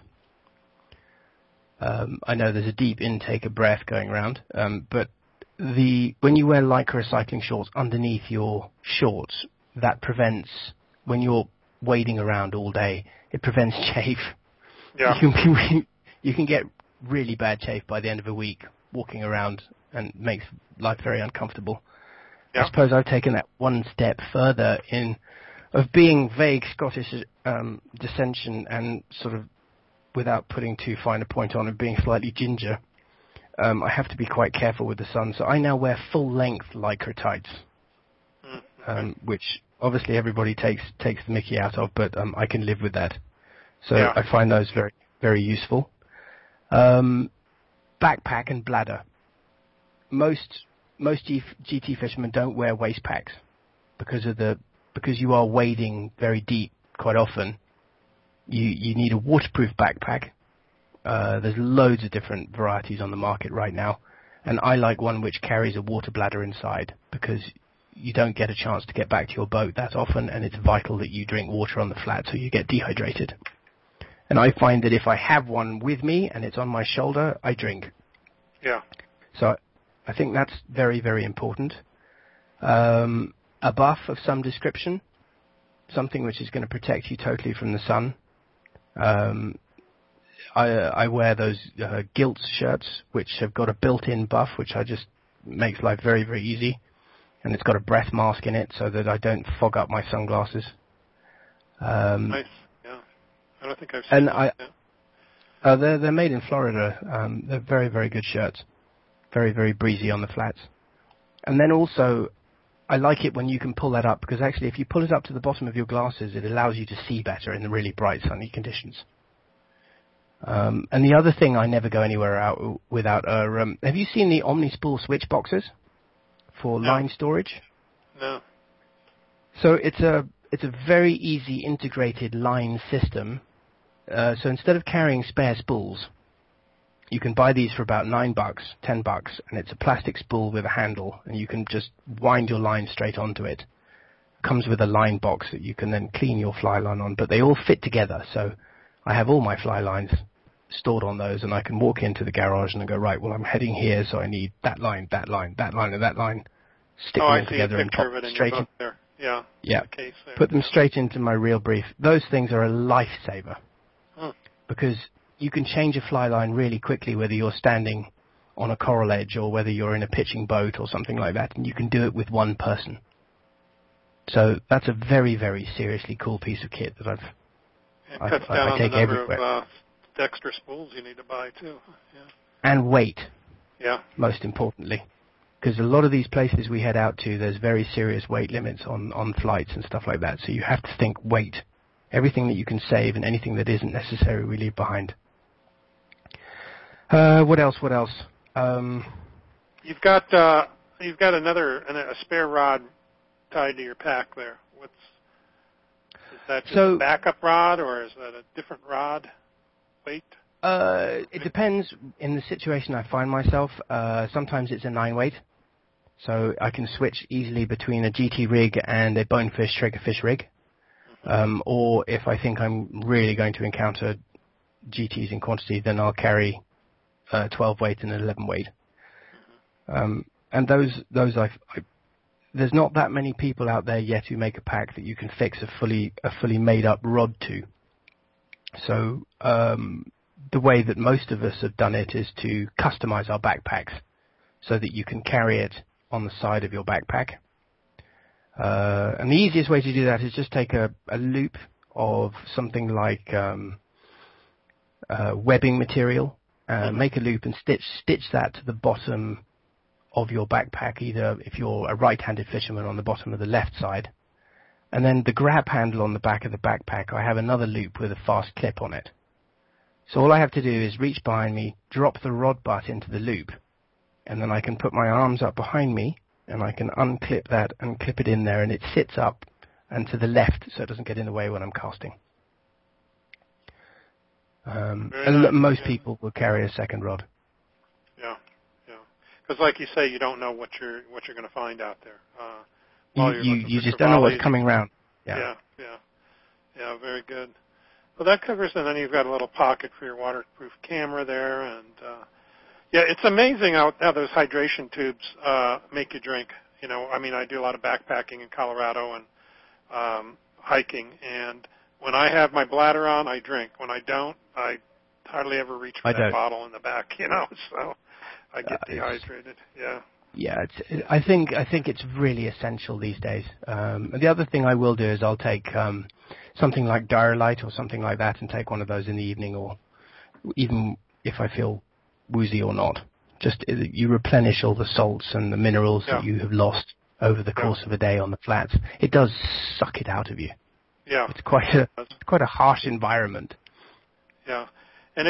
I know there's a deep intake of breath going around, but when you wear Lycra cycling shorts underneath your shorts, that prevents, when you're wading around all day, it prevents chafe. Yeah. You can get really bad chafe by the end of a week walking around, and makes life very uncomfortable. Yeah. I suppose I've taken that one step further of being vague Scottish dissension and sort of, without putting too fine a point on it, being slightly ginger. I have to be quite careful with the sun, so I now wear full-length Lycra tights, which obviously everybody takes the mickey out of, but I can live with that. So yeah. I find those very, very useful. Backpack and bladder. Most GT fishermen don't wear waist packs because you are wading very deep quite often. You need a waterproof backpack. There's loads of different varieties on the market right now, and I like one which carries a water bladder inside, because you don't get a chance to get back to your boat that often, and it's vital that you drink water on the flat so you get dehydrated. And I find that if I have one with me and it's on my shoulder, I drink. Yeah. So I think that's very, very important. A buff of some description, something which is going to protect you totally from the sun. I wear those gilt shirts which have got a built-in buff, which makes life very, very easy. And it's got a breath mask in it so that I don't fog up my sunglasses. Nice. I don't think I've seen that. They're made in Florida. They're very, very good shirts. Very, very breezy on the flats. And then also, I like it when you can pull that up, because actually if you pull it up to the bottom of your glasses, it allows you to see better in the really bright sunny conditions. And the other thing I never go anywhere without are, have you seen the Omnispool switch boxes for line storage? No. So it's a very easy integrated line system. So instead of carrying spare spools, you can buy these for about $9, $10, and it's a plastic spool with a handle, and you can just wind your line straight onto it. Comes with a line box that you can then clean your fly line on, but they all fit together. So I have all my fly lines stored on those, and I can walk into the garage and go, right, well, I'm heading here, so I need that line, that line, that line, and that line. Stick them together and pop straight in. There. Yeah. Yeah. Put them straight into my reel brief. Those things are a lifesaver, because you can change a fly line really quickly, whether you're standing on a coral edge or whether you're in a pitching boat or something like that, and you can do it with one person. So that's a very, very seriously cool piece of kit that I take the number everywhere. Of extra spools you need to buy too. Yeah. And weight. Yeah. Most importantly. Because a lot of these places we head out to, there's very serious weight limits on flights and stuff like that. So you have to think weight. Everything that you can save and anything that isn't necessary we leave behind. What else? You've got a spare rod tied to your pack there. Is that just a backup rod, or is that a different rod weight? It depends in the situation I find myself. Sometimes it's a 9-weight, so I can switch easily between a GT rig and a bonefish triggerfish rig. Or if I think I'm really going to encounter GTs in quantity, then I'll carry 12-weight and an 11-weight. And those there's not that many people out there yet who make a pack that you can fix a fully made up rod to. So the way that most of us have done it is to customize our backpacks so that you can carry it on the side of your backpack. And the easiest way to do that is just take a loop of something like webbing material, make a loop and stitch that to the bottom of your backpack, either if you're a right-handed fisherman on the bottom of the left side. And then the grab handle on the back of the backpack, I have another loop with a fast clip on it. So all I have to do is reach behind me, drop the rod butt into the loop, and then I can put my arms up behind me, and I can unclip that and clip it in there, and it sits up and to the left so it doesn't get in the way when I'm casting. Most people will carry a second rod. Yeah. Because like you say, you don't know what you're going to find out there. You just don't know what's coming around. Yeah, very good. Well, that covers it. And then you've got a little pocket for your waterproof camera there, and it's amazing how those hydration tubes make you drink. I do a lot of backpacking in Colorado and hiking, and when I have my bladder on, I drink. When I don't, I hardly ever reach for that bottle in the back. So I get dehydrated. Yeah, I think it's really essential these days. And the other thing I will do is I'll take something like Diarylite or something like that and take one of those in the evening, or even if I feel woozy or not. Just you replenish all the salts and the minerals that you have lost over the course of a day on the flats. It does suck it out of you. Yeah, it's quite a harsh environment. Yeah, and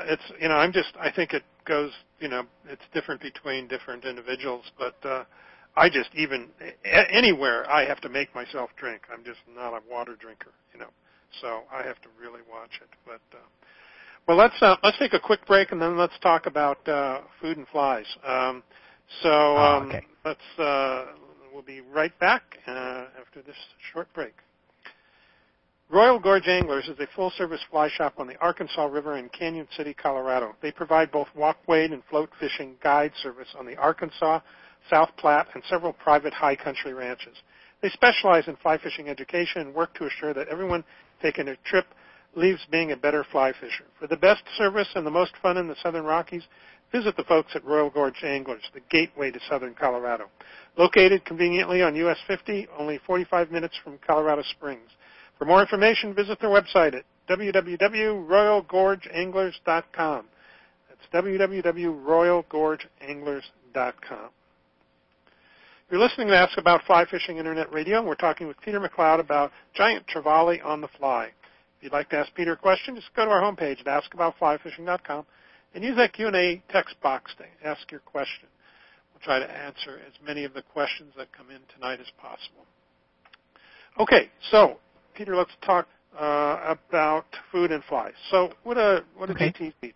I think it goes. It's different between different individuals, but I just anywhere I have to make myself drink. I'm just not a water drinker, so I have to really watch it. But well, let's take a quick break and then let's talk about food and flies. Okay. We'll be right back after this short break. Royal Gorge Anglers is a full-service fly shop on the Arkansas River in Canyon City, Colorado. They provide both walk, wade, and float fishing guide service on the Arkansas, South Platte, and several private high country ranches. They specialize in fly fishing education and work to assure that everyone taking a trip leaves being a better fly fisher. For the best service and the most fun in the Southern Rockies, visit the folks at Royal Gorge Anglers, the gateway to Southern Colorado. Located conveniently on US 50, only 45 minutes from Colorado Springs. For more information, visit their website at www.royalgorgeanglers.com. That's www.royalgorgeanglers.com. You're listening to Ask About Fly Fishing Internet Radio, and we're talking with Peter McLeod about giant trevally on the fly. If you'd like to ask Peter a question, just go to our homepage at askaboutflyfishing.com and use that Q&A text box to ask your question. We'll try to answer as many of the questions that come in tonight as possible. Okay, so Peter, let's talk about food and flies. So what do GTs eat?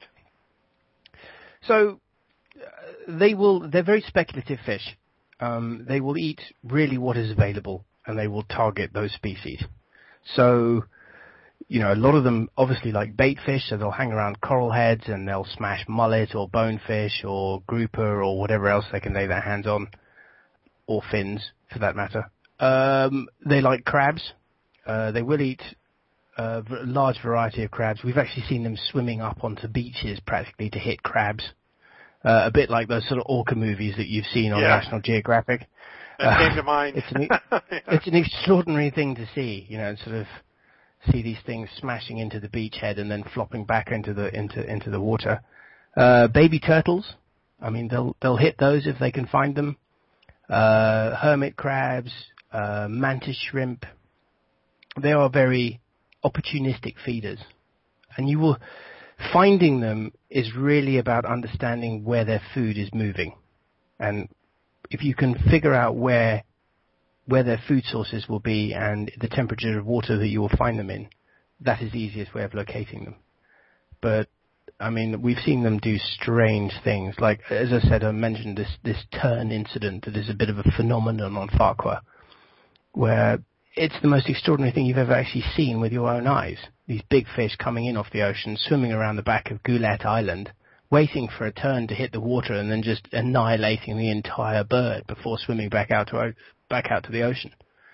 So they're very speculative fish. They will eat really what is available, and they will target those species. So, a lot of them obviously like bait fish, so they'll hang around coral heads and they'll smash mullet or bonefish or grouper or whatever else they can lay their hands on, or fins for that matter. They like crabs. They will eat a large variety of crabs. We've actually seen them swimming up onto beaches practically to hit crabs. a bit like those sort of orca movies that you've seen on National Geographic. That came to mind. It's an extraordinary thing to see, and sort of see these things smashing into the beachhead and then flopping back into the water. Baby turtles, I mean, they'll hit those if they can find them. Hermit crabs, mantis shrimp. They are very opportunistic feeders, and finding them is really about understanding where their food is moving, and if you can figure out where their food sources will be and the temperature of water that you will find them in, that is the easiest way of locating them. But I mean, we've seen them do strange things. Like, as I said, I mentioned this tern incident that is a bit of a phenomenon on Farquhar, where it's the most extraordinary thing you've ever actually seen with your own eyes. These big fish coming in off the ocean, swimming around the back of Goulette Island, waiting for a tern to hit the water and then just annihilating the entire bird before swimming back out to the ocean.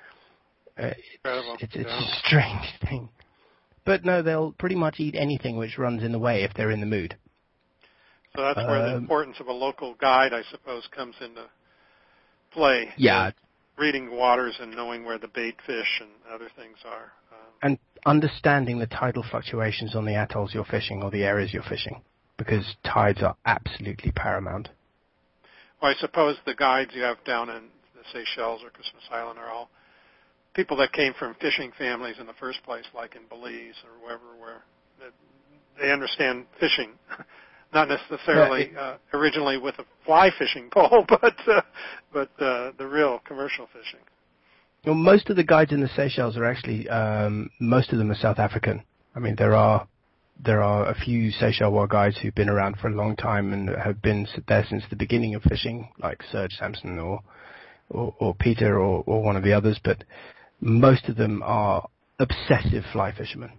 It's a strange thing. But no, they'll pretty much eat anything which runs in the way if they're in the mood. So that's where the importance of a local guide, I suppose, comes into play. Yeah. Reading waters and knowing where the bait fish and other things are. And understanding the tidal fluctuations on the atolls you're fishing or the areas you're fishing, because tides are absolutely paramount. Well, I suppose the guides you have down in the Seychelles or Christmas Island are all people that came from fishing families in the first place, like in Belize or wherever, where they understand fishing, not necessarily originally with a fly fishing pole, but the real commercial fishing. Well, most of the guides in the Seychelles are actually, most of them are South African. I mean, there are a few Seychelles guides who've been around for a long time and have been there since the beginning of fishing, like Serge Sampson or Peter or one of the others, but most of them are obsessive fly fishermen.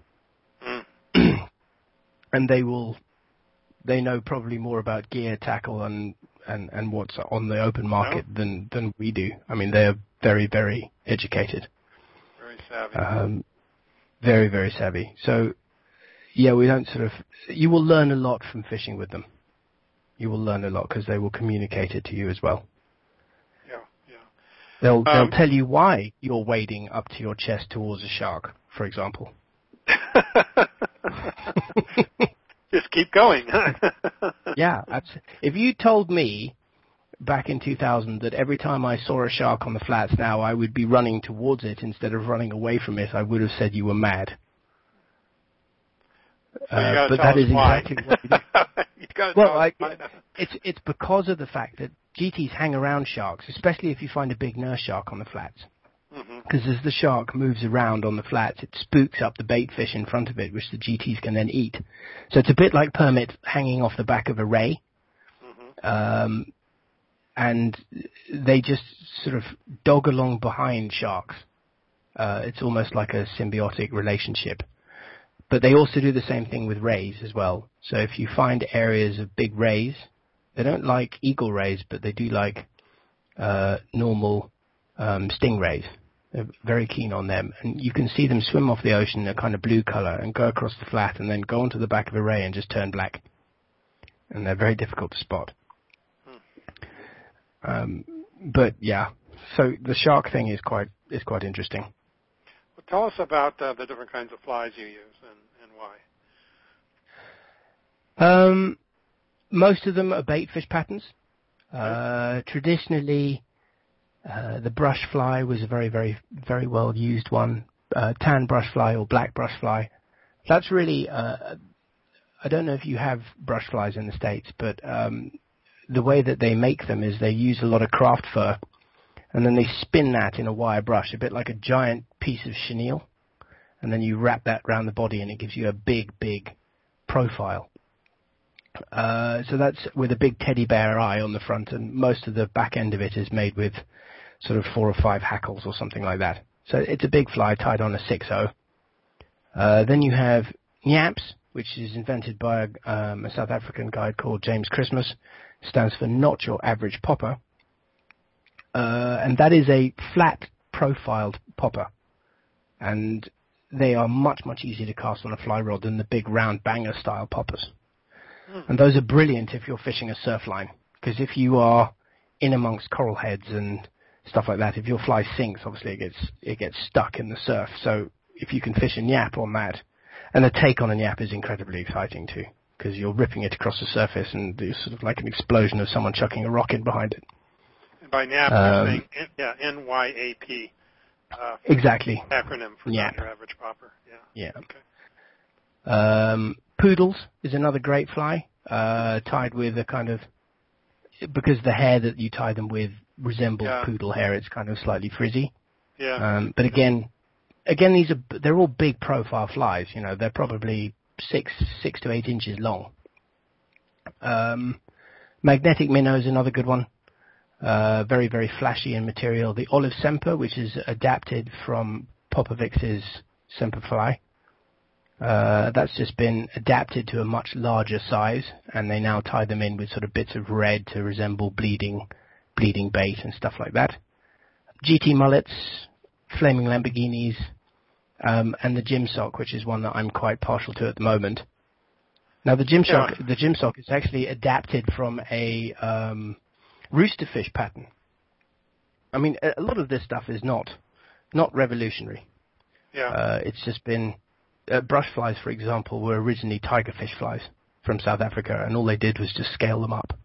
And they know probably more about gear, tackle, and what's on the open market than we do. I mean, they're very, very educated. Very savvy. Very, very savvy. So, yeah, you will learn a lot from fishing with them. You will learn a lot because they will communicate it to you as well. Yeah. They'll tell you why you're wading up to your chest towards a shark, for example. Just keep going. Yeah. If you told me back in 2000 that every time I saw a shark on the flats now I would be running towards it instead of running away from it, I would have said you were mad. But that is exactly what we do. Well, it's because of the fact that GTs hang around sharks, especially if you find a big nurse shark on the flats. Because as the shark moves around on the flats, it spooks up the bait fish in front of it, which the GTs can then eat. So it's a bit like permit hanging off the back of a ray. And they just sort of dog along behind sharks. It's almost like a symbiotic relationship. But they also do the same thing with rays as well. So if you find areas of big rays, they don't like eagle rays, but they do like normal stingrays. They're very keen on them. And you can see them swim off the ocean in a kind of blue color and go across the flat and then go onto the back of a ray and just turn black. And they're very difficult to spot. But yeah, so the shark thing is quite interesting. Well, tell us about the different kinds of flies you use and why. Most of them are bait fish patterns. Traditionally, the brush fly was a very, very, very well used one. Tan brush fly or black brush fly. That's really, I don't know if you have brush flies in the States, but the way that they make them is they use a lot of craft fur, and then they spin that in a wire brush, a bit like a giant piece of chenille, and then you wrap that around the body, and it gives you a big, big profile. So that's with a big teddy bear eye on the front, and most of the back end of it is made with sort of 4 or 5 hackles or something like that. So it's a big fly tied on a 6-0. Then you have Nyaps, which is invented by a South African guy called James Christmas. Stands for not your average popper. And that is a flat profiled popper. And they are much, much easier to cast on a fly rod than the big round banger style poppers. And those are brilliant if you're fishing a surf line, because if you are in amongst coral heads and stuff like that, if your fly sinks, obviously it gets stuck in the surf. So if you can fish a nyap on that, and the take on a nyap is incredibly exciting too, because you're ripping it across the surface and there's sort of like an explosion of someone chucking a rock in behind it. And by nyap, you're saying NYAP. Exactly. Acronym for Nyap. Not Your Average Popper. Yeah. Okay. Poodles is another great fly, tied with a kind of, because the hair that you tie them with resembles poodle hair, it's kind of slightly frizzy. Yeah. But again, they're all big profile flies. You know, they're probably 6 to 8 inches long. Magnetic minnow is another good one. Very, very flashy in material. The olive semper, which is adapted from Popovic's semper fly. That's just been adapted to a much larger size, and they now tie them in with sort of bits of red to resemble bleeding bait and stuff like that. GT mullets, flaming Lamborghinis, and the Jim sock, which is one that I'm quite partial to at the moment. Now the Jim sock is actually adapted from a roosterfish pattern. I mean, a lot of this stuff is not revolutionary. Yeah. It's just been brush flies, for example, were originally tigerfish flies from South Africa, and all they did was just scale them up.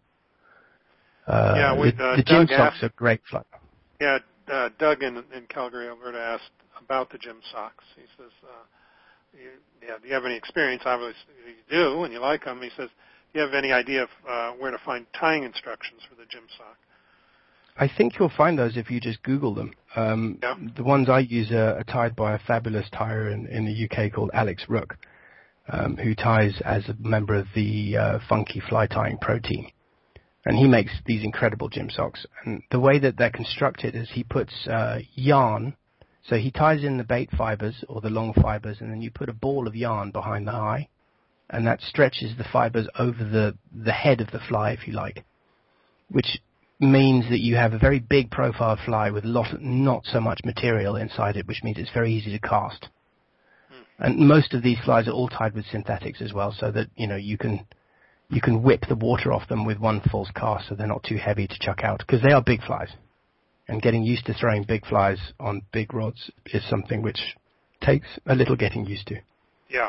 The Jim socks are great fly. Yeah, Doug in Calgary, Alberta, asked about the Jim socks. He says, do you have any experience? Obviously you do, and you like them. He says, do you have any idea of where to find tying instructions for the Jim sock? I think you'll find those if you just Google them. The ones I use are tied by a fabulous tyer in the UK called Alex Rook, who ties as a member of the Funky Fly Tying Pro Team. And he makes these incredible Jim socks. And the way that they're constructed is he puts yarn. So he ties in the bait fibers or the long fibers, and then you put a ball of yarn behind the eye, and that stretches the fibers over the head of the fly, if you like, which means that you have a very big profile fly with not so much material inside it, which means it's very easy to cast. And most of these flies are all tied with synthetics as well, so that you can whip the water off them with one false cast, so they're not too heavy to chuck out, because they are big flies. And getting used to throwing big flies on big rods is something which takes a little getting used to. Yeah.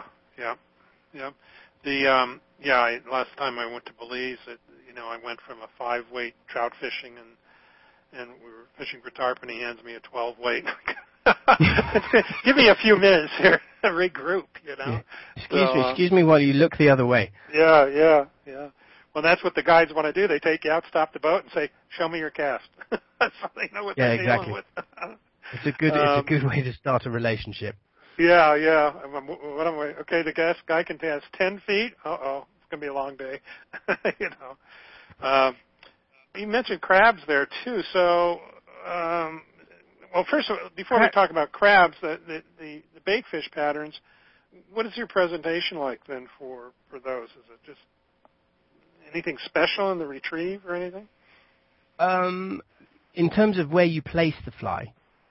Last time I went to Belize, I went from a 5-weight trout fishing, and we were fishing for tarpon. He hands me a 12-weight. Give me a few minutes here, regroup. Yeah. Excuse me while you look the other way. Yeah. Well, that's what the guides want to do. They take you out, stop the boat, and say, "Show me your cast." So they know what they're dealing with. It's a good way to start a relationship. Yeah. Okay, the guy can cast 10 feet. It's gonna be a long day. You mentioned crabs there too. So, first of all, before we talk about crabs, the bait fish patterns, what is your presentation like then for those? Is it just anything special in the retrieve or anything? In terms of where you place the fly,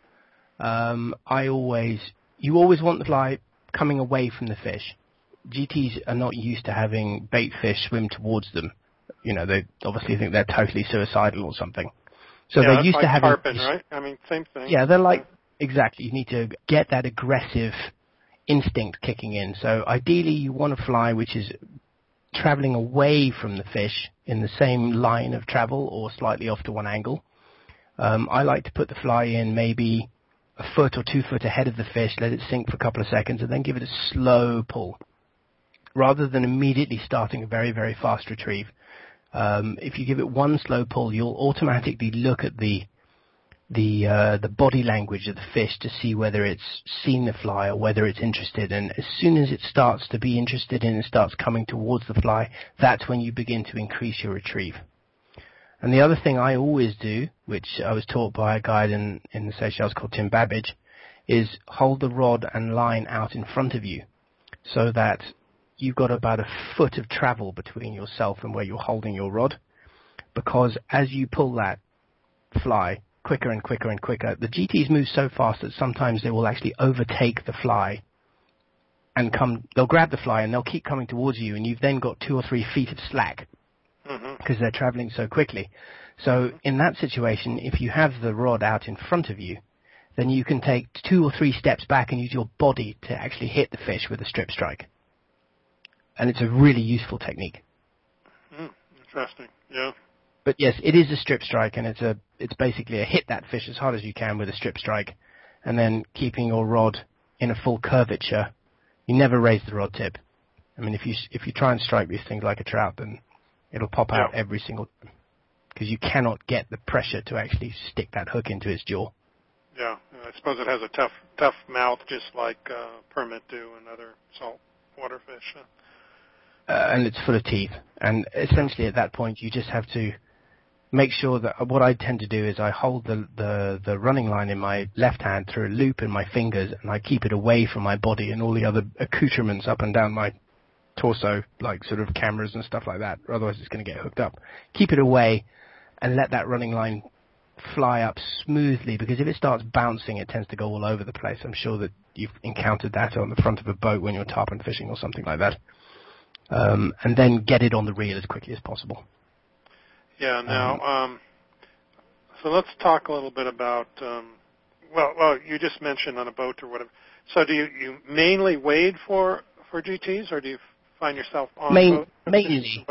you always want the fly coming away from the fish. GTs are not used to having bait fish swim towards them. They obviously think they're totally suicidal or something. So they're used to having tarpon, right? I mean, same thing. Yeah, they're like exactly. You need to get that aggressive instinct kicking in. So ideally, you want a fly which is traveling away from the fish in the same line of travel or slightly off to one angle. I like to put the fly in maybe a foot or 2 foot ahead of the fish, let it sink for a couple of seconds, and then give it a slow pull, rather than immediately starting a very, very fast retrieve. If you give it one slow pull, you'll automatically look at the body language of the fish to see whether it's seen the fly or whether it's interested. And as soon as it starts to be interested and it starts coming towards the fly, that's when you begin to increase your retrieve. And the other thing I always do, which I was taught by a guide in the Seychelles called Tim Babbage, is hold the rod and line out in front of you so that you've got about a foot of travel between yourself and where you're holding your rod. Because as you pull that fly quicker and quicker and quicker, the GTs move so fast that sometimes they will actually overtake the fly and they'll grab the fly and they'll keep coming towards you, and you've then got 2 or 3 feet of slack because they're traveling so quickly. So in that situation, if you have the rod out in front of you, then you can take 2 or 3 steps back and use your body to actually hit the fish with a strip strike. And it's a really useful technique. Interesting, yeah. But yes, it is a strip strike, and it's basically a hit that fish as hard as you can with a strip strike, and then keeping your rod in a full curvature. You never raise the rod tip. I mean, if you try and strike these things like a trout, then it'll pop out every single time, because you cannot get the pressure to actually stick that hook into its jaw. Yeah, I suppose it has a tough mouth, just like permit do and other saltwater fish. And it's full of teeth. And essentially at that point, you just have to make sure that what I tend to do is I hold the running line in my left hand through a loop in my fingers, and I keep it away from my body and all the other accoutrements up and down my torso, like sort of cameras and stuff like that. Otherwise, it's going to get hooked up. Keep it away and let that running line fly up smoothly, because if it starts bouncing, it tends to go all over the place. I'm sure that you've encountered that on the front of a boat when you're tarpon fishing or something like that. And then get it on the reel as quickly as possible. Yeah. Now, so let's talk a little bit about. Well, you just mentioned on a boat or whatever. So, do you mainly wade for GTs, or do you find yourself on boat? Mainly.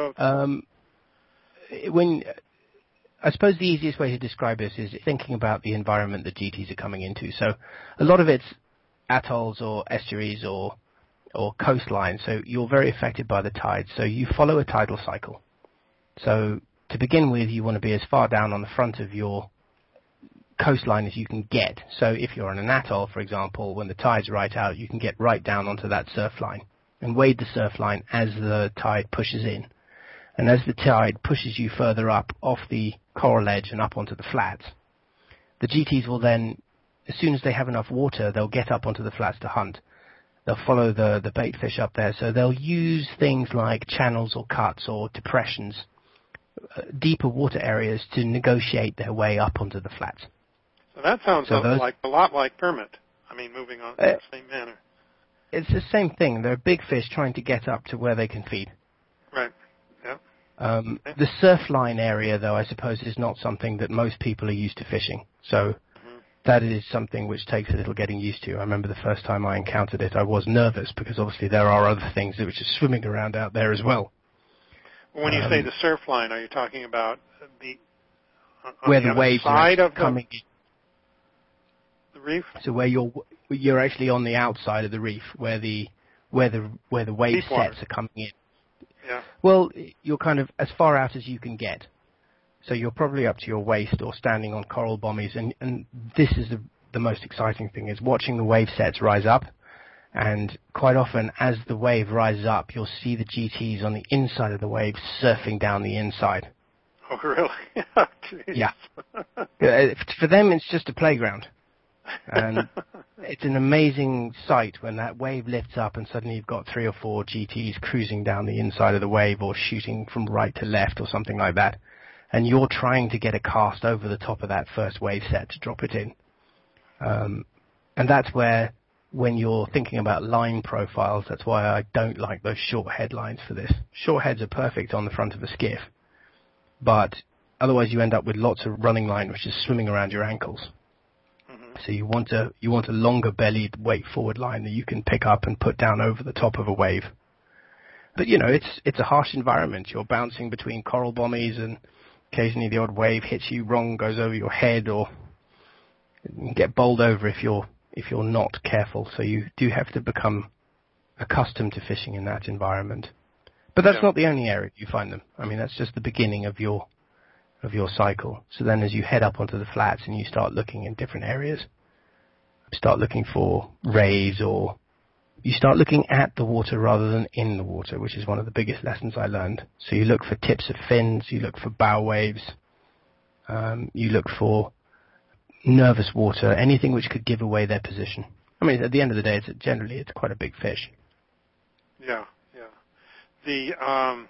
I suppose the easiest way to describe this is thinking about the environment that GTs are coming into. So, a lot of it's atolls or estuaries or coastline, so you're very affected by the tide. So you follow a tidal cycle. So to begin with, you want to be as far down on the front of your coastline as you can get. So if you're on an atoll, for example, when the tide's right out, you can get right down onto that surf line and wade the surf line as the tide pushes in. And as the tide pushes you further up off the coral edge and up onto the flats, the GTs will then, as soon as they have enough water, they'll get up onto the flats to hunt. They'll follow the bait fish up there, so they'll use things like channels or cuts or depressions, deeper water areas, to negotiate their way up onto the flats. So that sounds a lot like permit. I mean, moving on in the same manner. It's the same thing. They're big fish trying to get up to where they can feed. Right, yeah. The surf line area, though, I suppose, is not something that most people are used to fishing. So that is something which takes a little getting used to. I remember the first time I encountered it, I was nervous, because obviously there are other things that were just swimming around out there as well. When you say the surf line, are you talking about where the waves side are of coming in? The reef? So where you're actually on the outside of the reef, where the wave sets are coming in. Yeah. Well, you're kind of as far out as you can get. So you're probably up to your waist or standing on coral bommies, and this is the most exciting thing, is watching the wave sets rise up. And quite often, as the wave rises up, you'll see the GTs on the inside of the wave surfing down the inside. Oh, really? Yeah. For them, it's just a playground. And it's an amazing sight when that wave lifts up and suddenly you've got 3 or 4 GTs cruising down the inside of the wave or shooting from right to left or something like that. And you're trying to get a cast over the top of that first wave set to drop it in. And that's where, when you're thinking about line profiles, that's why I don't like those short headlines for this. Short heads are perfect on the front of a skiff, but otherwise you end up with lots of running line which is swimming around your ankles. So you want a longer bellied weight forward line that you can pick up and put down over the top of a wave. But it's a harsh environment. You're bouncing between coral bommies, and occasionally the odd wave hits you wrong, goes over your head, or you get bowled over if you're not careful. So you do have to become accustomed to fishing in that environment. But that's not the only area you find them. I mean, that's just the beginning of your cycle. So then as you head up onto the flats and you start looking in different areas, start looking for rays, or you start looking at the water rather than in the water, which is one of the biggest lessons I learned. So you look for tips of fins, you look for bow waves, you look for nervous water, anything which could give away their position. I mean, at the end of the day, it's quite a big fish. Yeah. The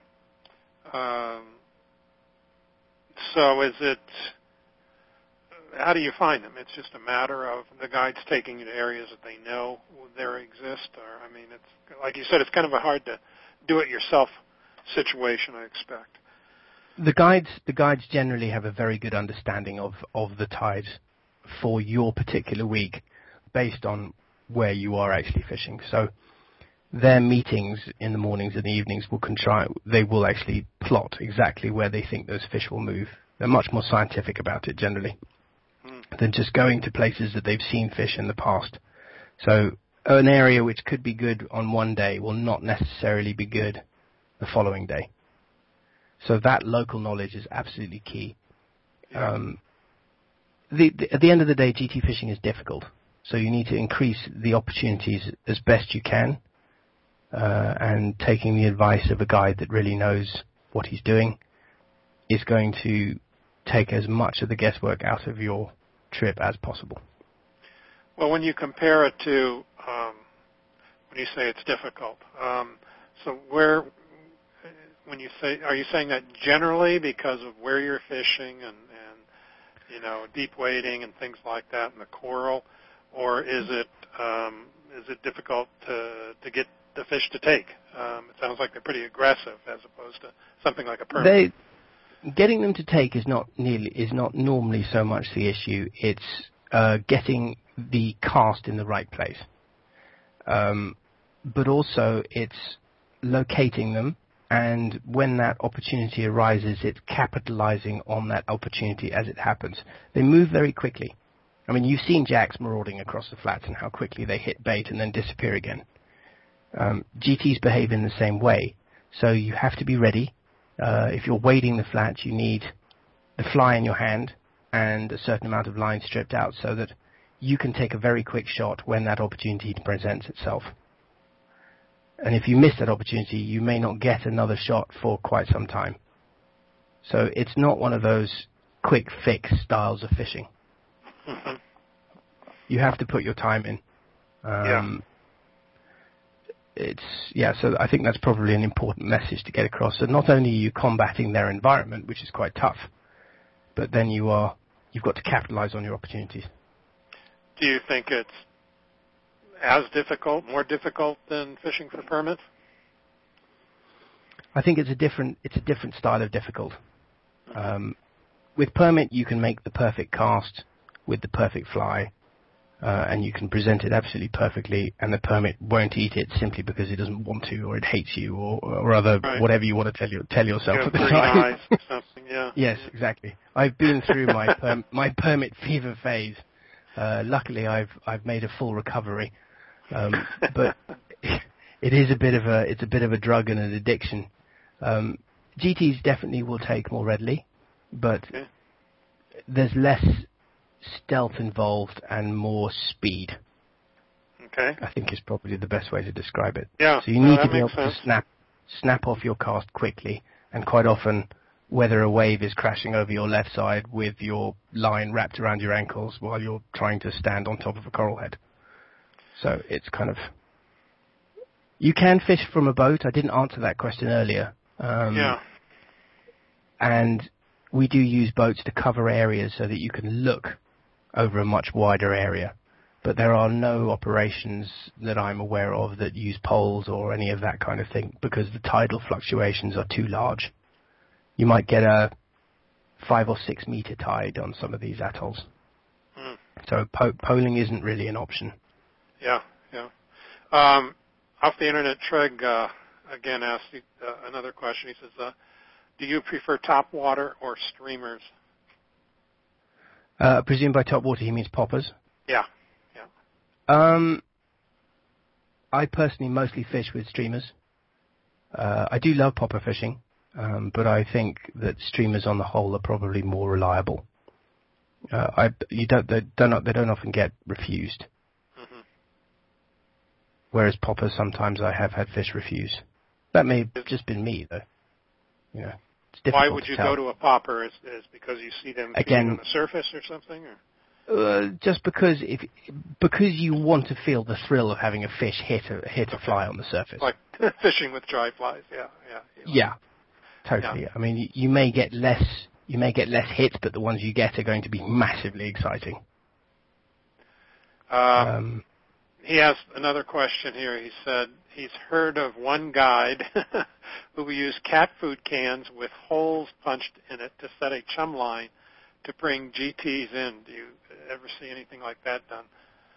so is it? how do you find them? It's just a matter of the guides taking you to areas that they know there exist, or I mean, it's like you said, it's kind of a hard to do it yourself situation, I expect. The guides generally have a very good understanding of the tides for your particular week, based on where you are actually fishing. So their meetings in the mornings and the evenings they will actually plot exactly where they think those fish will move. They're much more scientific about it generally than just going to places that they've seen fish in the past. So an area which could be good on one day will not necessarily be good the following day. So that local knowledge is absolutely key. Yeah. At the end of the day, GT fishing is difficult. So you need to increase the opportunities as best you can, and taking the advice of a guide that really knows what he's doing is going to take as much of the guesswork out of your trip as possible. Well, when you compare it to, when you say it's difficult, so when you say, are you saying that generally because of where you're fishing and deep wading and things like that in the coral, or is it difficult to get the fish to take? It sounds like they're pretty aggressive as opposed to something like a permit. Getting them to take is not normally so much the issue. It's getting the cast in the right place, but also it's locating them. And when that opportunity arises, it's capitalizing on that opportunity as it happens. They move very quickly. I mean, you've seen jacks marauding across the flats and how quickly they hit bait and then disappear again. GTs behave in the same way. So you have to be ready. If you're wading the flats, you need the fly in your hand and a certain amount of line stripped out so that you can take a very quick shot when that opportunity presents itself. And if you miss that opportunity, you may not get another shot for quite some time. So it's not one of those quick fix styles of fishing. Mm-hmm. You have to put your time in. So I think that's probably an important message to get across. So not only are you combating their environment, which is quite tough, but then you've got to capitalize on your opportunities. Do you think it's as difficult, more difficult than fishing for permit? I think it's a different style of difficult. With permit, you can make the perfect cast with the perfect fly, and you can present it absolutely perfectly, and the permit won't eat it simply because it doesn't want to, or it hates you, or other whatever you want to tell yourself at the time. Eyes or something, yeah. Yes, exactly. I've been through my permit fever phase. Luckily, I've made a full recovery. But it is a bit of a drug and an addiction. GTs definitely will take more readily, but there's less stealth involved and more speed. Okay. I think is probably the best way to describe it. Yeah. So you need to be able sense. to snap off your cast quickly, and quite often whether a wave is crashing over your left side with your line wrapped around your ankles while you're trying to stand on top of a coral head. So it's kind of... You can fish from a boat. I didn't answer that question earlier. And we do use boats to cover areas so that you can look over a much wider area. But there are no operations that I'm aware of that use poles or any of that kind of thing because the tidal fluctuations are too large. You might get a 5 or 6 meter tide on some of these atolls. So poling isn't really an option. Yeah. Off the internet, Treg again asked another question. He says, do you prefer top water or streamers? I presume by top water he means poppers. Yeah. I personally mostly fish with streamers. I do love popper fishing, but I think that streamers on the whole are probably more reliable. They don't often get refused. Whereas poppers, sometimes I have had fish refuse. That may have just been me, though. It's difficult. Why would you go to a popper? Is because you see them feeding on the surface or something? Or? Just because you want to feel the thrill of having a fish hit a fly on the surface. Like fishing with dry flies, yeah. Yeah, totally. Yeah. I mean, you may get less You may get less hits, but the ones you get are going to be massively exciting. He has another question here. He said he's heard of one guide who used cat food cans with holes punched in it to set a chum line to bring GTs in. Do you ever see anything like that done?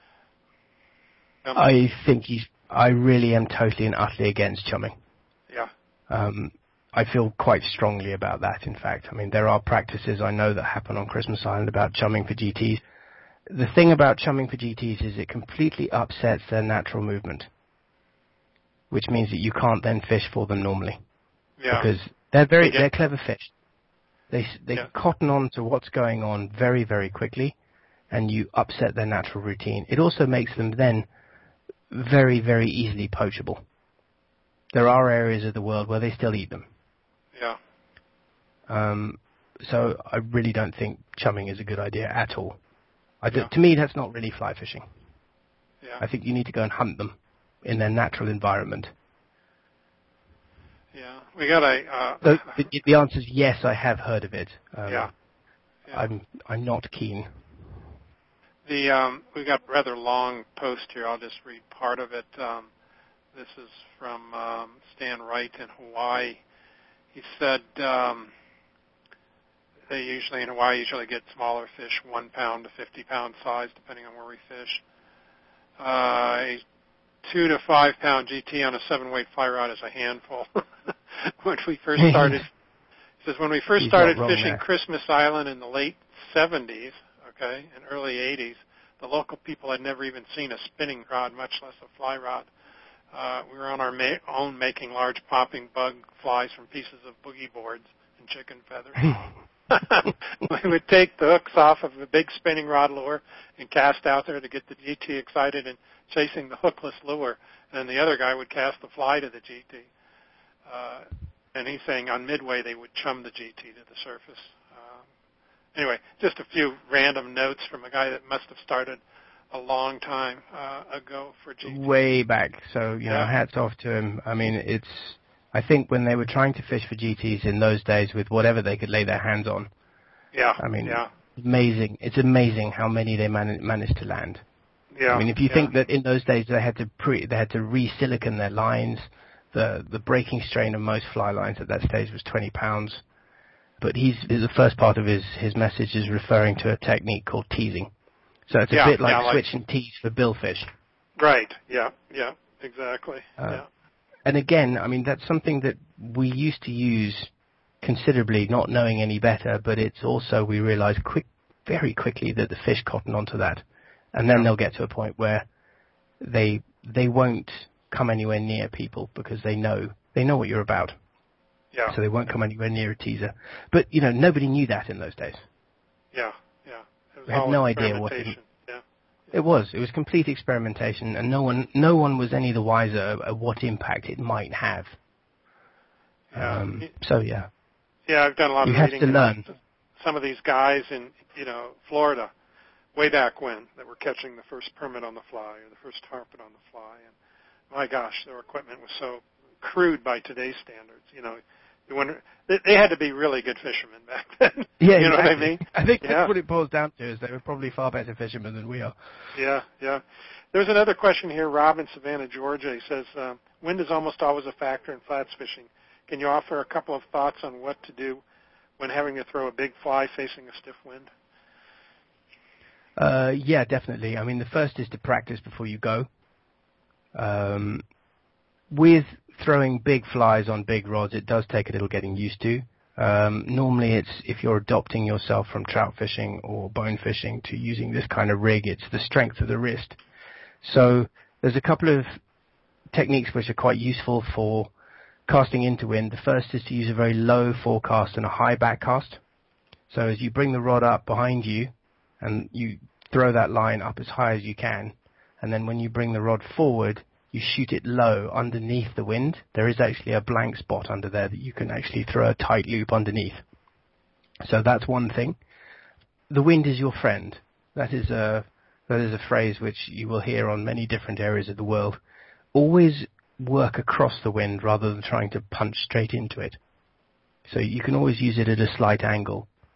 I really am totally and utterly against chumming. Yeah. I feel quite strongly about that, in fact. I mean, there are practices I know that happen on Christmas Island about chumming for GTs. The thing about chumming for GTs is it completely upsets their natural movement, which means that you can't then fish for them normally. Yeah. Because they're clever fish. They cotton on to what's going on very, very quickly, and you upset their natural routine. It also makes them then very, very easily poachable. There are areas of the world where they still eat them. Yeah. So I really don't think chumming is a good idea at all. Yeah. To me, that's not really fly fishing. Yeah. I think you need to go and hunt them in their natural environment. Yeah. We got the answer is yes, I have heard of it. Yeah. I'm not keen. We got a rather long post here. I'll just read part of it. This is from Stan Wright in Hawaii. He said they usually in Hawaii get smaller fish, 1 pound to 50 pound size, depending on where we fish. A 2 to 5 pound GT on a 7-weight fly rod is a handful. When we first started, he says when we first started fishing there. Christmas Island in the late 70s, and early 80s, the local people had never even seen a spinning rod, much less a fly rod. We were on our own making large popping bug flies from pieces of boogie boards and chicken feathers. We would take the hooks off of a big spinning rod lure and cast out there to get the GT excited and chasing the hookless lure. And the other guy would cast the fly to the GT. And he's saying on midway they would chum the GT to the surface. Anyway, just a few random notes from a guy that must have started a long time ago for GT. Way back. So, hats off to him. I mean, I think when they were trying to fish for GTs in those days with whatever they could lay their hands on. Yeah. I mean, amazing. It's amazing how many they managed to land. Yeah. I mean, if you think that in those days they had to re-silicon their lines, the breaking strain of most fly lines at that stage was 20 pounds. But the first part of his message is referring to a technique called teasing. So it's a bit like switching tees for billfish. Right. Yeah. Exactly. And again, I mean, that's something that we used to use considerably, not knowing any better, but it's also, we realize very quickly that the fish cotton onto that. And then they'll get to a point where they won't come anywhere near people because they know what you're about. Yeah. So they won't come anywhere near a teaser. But, nobody knew that in those days. Yeah. We had no idea what it was. It was complete experimentation, and no one was any the wiser at what impact it might have. Yeah. Yeah, I've done a lot of reading. You have to learn. Some of these guys in Florida, way back when, that were catching the first permit on the fly or the first tarpon on the fly, and my gosh, their equipment was so crude by today's standards. You wonder, they had to be really good fishermen back then. Yeah, you know what I mean? I think that's what it boils down to, is they were probably far better fishermen than we are. Yeah. There's another question here. Rob in Savannah, Georgia. He says, wind is almost always a factor in flats fishing. Can you offer a couple of thoughts on what to do when having to throw a big fly facing a stiff wind? Yeah, definitely. I mean, the first is to practice before you go. With throwing big flies on big rods, it does take a little getting used to. Normally, it's if you're adopting yourself from trout fishing or bone fishing to using this kind of rig, it's the strength of the wrist. So there's a couple of techniques which are quite useful for casting into wind. The first is to use a very low forecast and a high back cast. So as you bring the rod up behind you and you throw that line up as high as you can, and then when you bring the rod forward, you shoot it low underneath the wind. There is actually a blank spot under there that you can actually throw a tight loop underneath. So that's one thing. The wind is your friend. That is a phrase which you will hear on many different areas of the world. Always work across the wind rather than trying to punch straight into it. So you can always use it at a slight angle.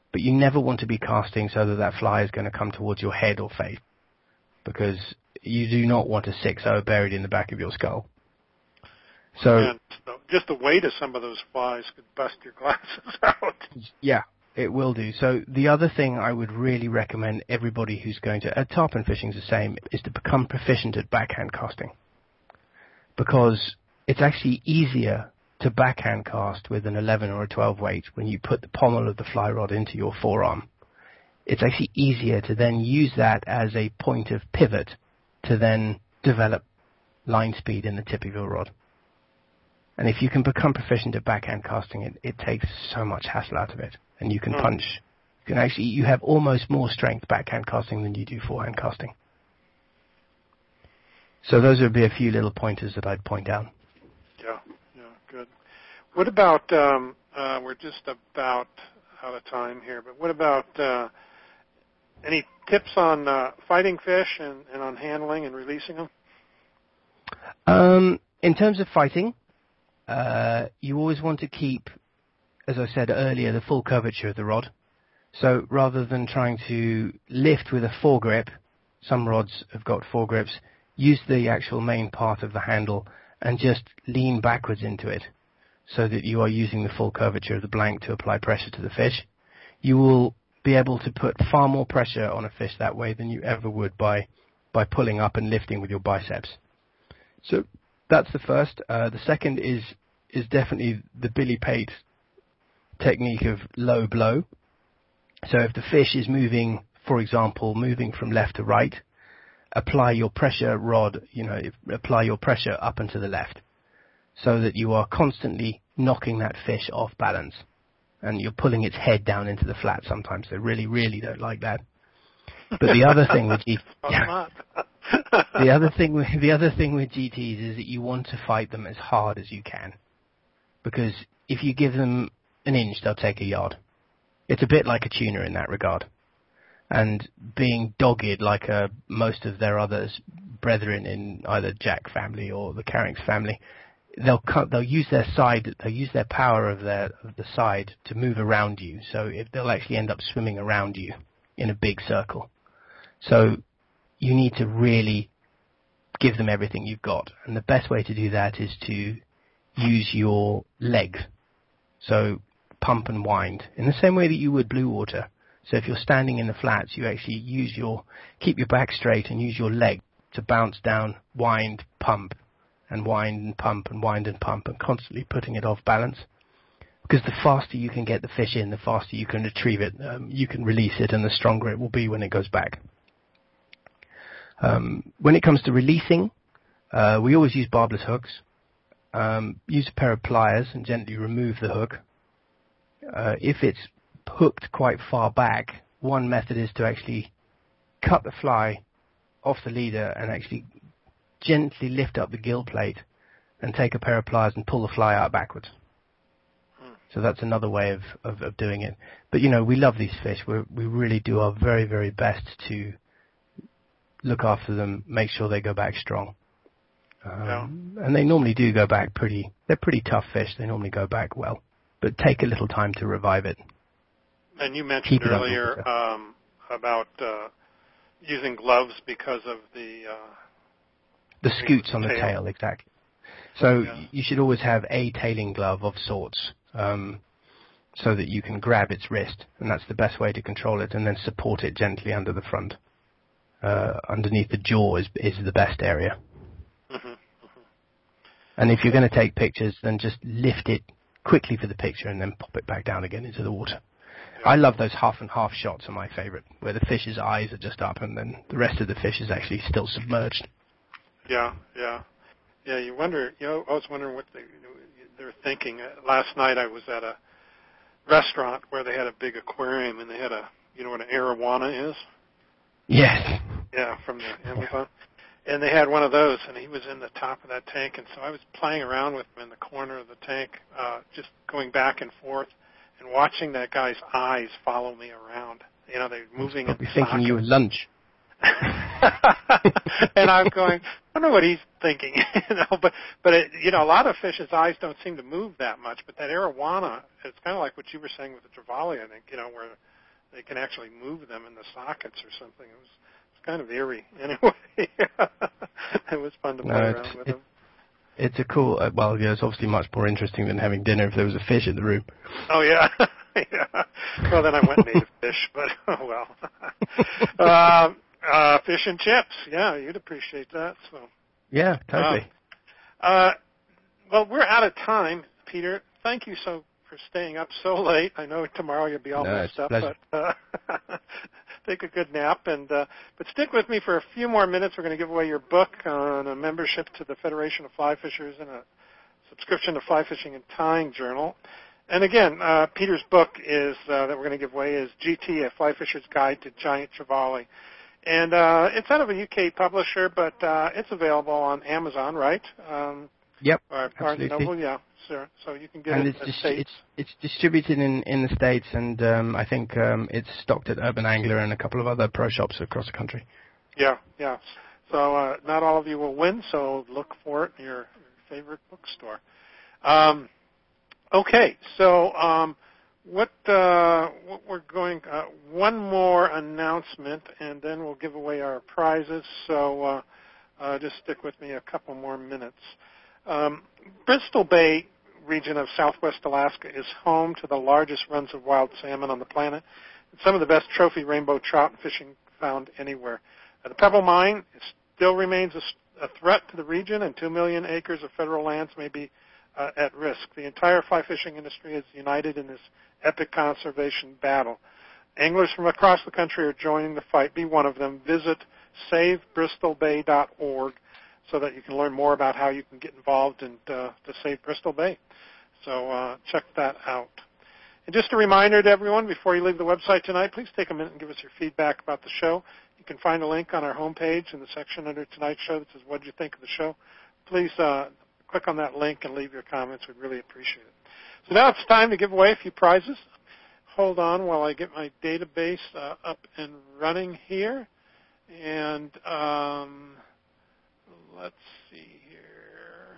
But you never want to be casting so that that fly is going to come towards your head or face, because you do not want a 6-0 buried in the back of your skull. So just the weight of some of those flies could bust your glasses out. Yeah, it will do. So the other thing I would really recommend everybody who's going to, tarpon fishing is the same, is to become proficient at backhand casting. Because it's actually easier to backhand cast with an 11 or a 12 weight when you put the pommel of the fly rod into your forearm. It's actually easier to then use that as a point of pivot to then develop line speed in the tip of your rod. And if you can become proficient at backhand casting, it takes so much hassle out of it. And you can punch. You have almost more strength backhand casting than you do forehand casting. So those would be a few little pointers that I'd point out. Yeah, good. What about, we're just about out of time here, but what about any tips on fighting fish and on handling and releasing them? In terms of fighting, you always want to keep, as I said earlier, the full curvature of the rod. So rather than trying to lift with a foregrip, some rods have got foregrips, use the actual main part of the handle and just lean backwards into it so that you are using the full curvature of the blank to apply pressure to the fish. You will be able to put far more pressure on a fish that way than you ever would by pulling up and lifting with your biceps. So that's the first. The second is definitely the Billy Pate technique of low blow. So if the fish is moving, for example, moving from left to right, apply your pressure rod, apply your pressure up and to the left so that you are constantly knocking that fish off balance. And you're pulling its head down into the flat sometimes. They really, really don't like that. But the other thing with the other thing with GTs is that you want to fight them as hard as you can. Because if you give them an inch, they'll take a yard. It's a bit like a tuna in that regard. And being dogged like most of their others brethren in either Jack family or the Carrings family, they'll use their power of the side to move around you. So they'll actually end up swimming around you in a big circle. So you need to really give them everything you've got. And the best way to do that is to use your legs. So pump and wind in the same way that you would blue water. So if you're standing in the flats, you actually keep your back straight and use your leg to bounce down, wind, pump, and wind and pump and wind and pump, and constantly putting it off balance. Because the faster you can get the fish in, the faster you can retrieve it, you can release it, and the stronger it will be when it goes back. When it comes to releasing, we always use barbless hooks. Use a pair of pliers and gently remove the hook. If it's hooked quite far back, one method is to actually cut the fly off the leader and actually gently lift up the gill plate and take a pair of pliers and pull the fly out backwards. So that's another way of doing it. But, we love these fish. We really do our very, very best to look after them, make sure they go back strong. And they normally do go back they're pretty tough fish. They normally go back well, but take a little time to revive it. And you mentioned earlier about using gloves because of the scoots on the tail, exactly. So you should always have a tailing glove of sorts, so that you can grab its wrist, and that's the best way to control it, and then support it gently under the front. Underneath the jaw is the best area. And if you're going to take pictures, then just lift it quickly for the picture and then pop it back down again into the water. I love those half and half shots are my favorite, where the fish's eyes are just up and then the rest of the fish is actually still submerged. Yeah. You wonder. I was wondering what they're thinking. Last night I was at a restaurant where they had a big aquarium and they had what an arowana is? Yes. Yeah, from the Amazon. And they had one of those, and he was in the top of that tank, and so I was playing around with him in the corner of the tank, just going back and forth and watching that guy's eyes follow me around. They're moving. He's probably thinking you were lunch. And I'm going, I don't know what he's thinking, but a lot of fish's eyes don't seem to move that much, but that arowana, it's kind of like what you were saying with the trevally, I think, where they can actually move them in the sockets or something. It was kind of eerie. Anyway, it was fun to play around with them. It's a cool. It's obviously much more interesting than having dinner if there was a fish in the room. Oh yeah, yeah. Well, then I went and ate a fish, but oh well. Fish and chips. Yeah, you'd appreciate that. So. Yeah, totally. Well, we're out of time, Peter. Thank you for staying up so late. I know tomorrow you'll be all messed up, but take a good nap. But stick with me for a few more minutes. We're going to give away your book on a membership to the Federation of Fly Fishers and a subscription to Fly Fishing and Tying Journal. And again, Peter's book is that we're going to give away is GT, A Fly Fisher's Guide to Giant Trevally. And it's out of a UK publisher, but it's available on Amazon, right? Yep, or Barnes & Noble, yeah, sure. So you can get and it in the States. It's distributed in the States, and I think it's stocked at Urban Angler and a couple of other pro shops across the country. Yeah. So not all of you will win, so look for it in your favorite bookstore. Okay, so what we're going, one more announcement, and then we'll give away our prizes, so just stick with me a couple more minutes. Bristol Bay region of southwest Alaska is home to the largest runs of wild salmon on the planet, and some of the best trophy rainbow trout fishing found anywhere. The Pebble Mine still remains a threat to the region, and 2 million acres of federal lands may be at risk. The entire fly fishing industry is united in this epic conservation battle. Anglers from across the country are joining the fight. Be one of them. Visit SaveBristolBay.org so that you can learn more about how you can get involved and to save Bristol Bay. So check that out. And just a reminder to everyone, before you leave the website tonight, please take a minute and give us your feedback about the show. You can find a link on our homepage in the section under tonight's show that says, what did you think of the show? Please click on that link and leave your comments. We'd really appreciate it. So now it's time to give away a few prizes. Hold on while I get my database up and running here. And let's see here.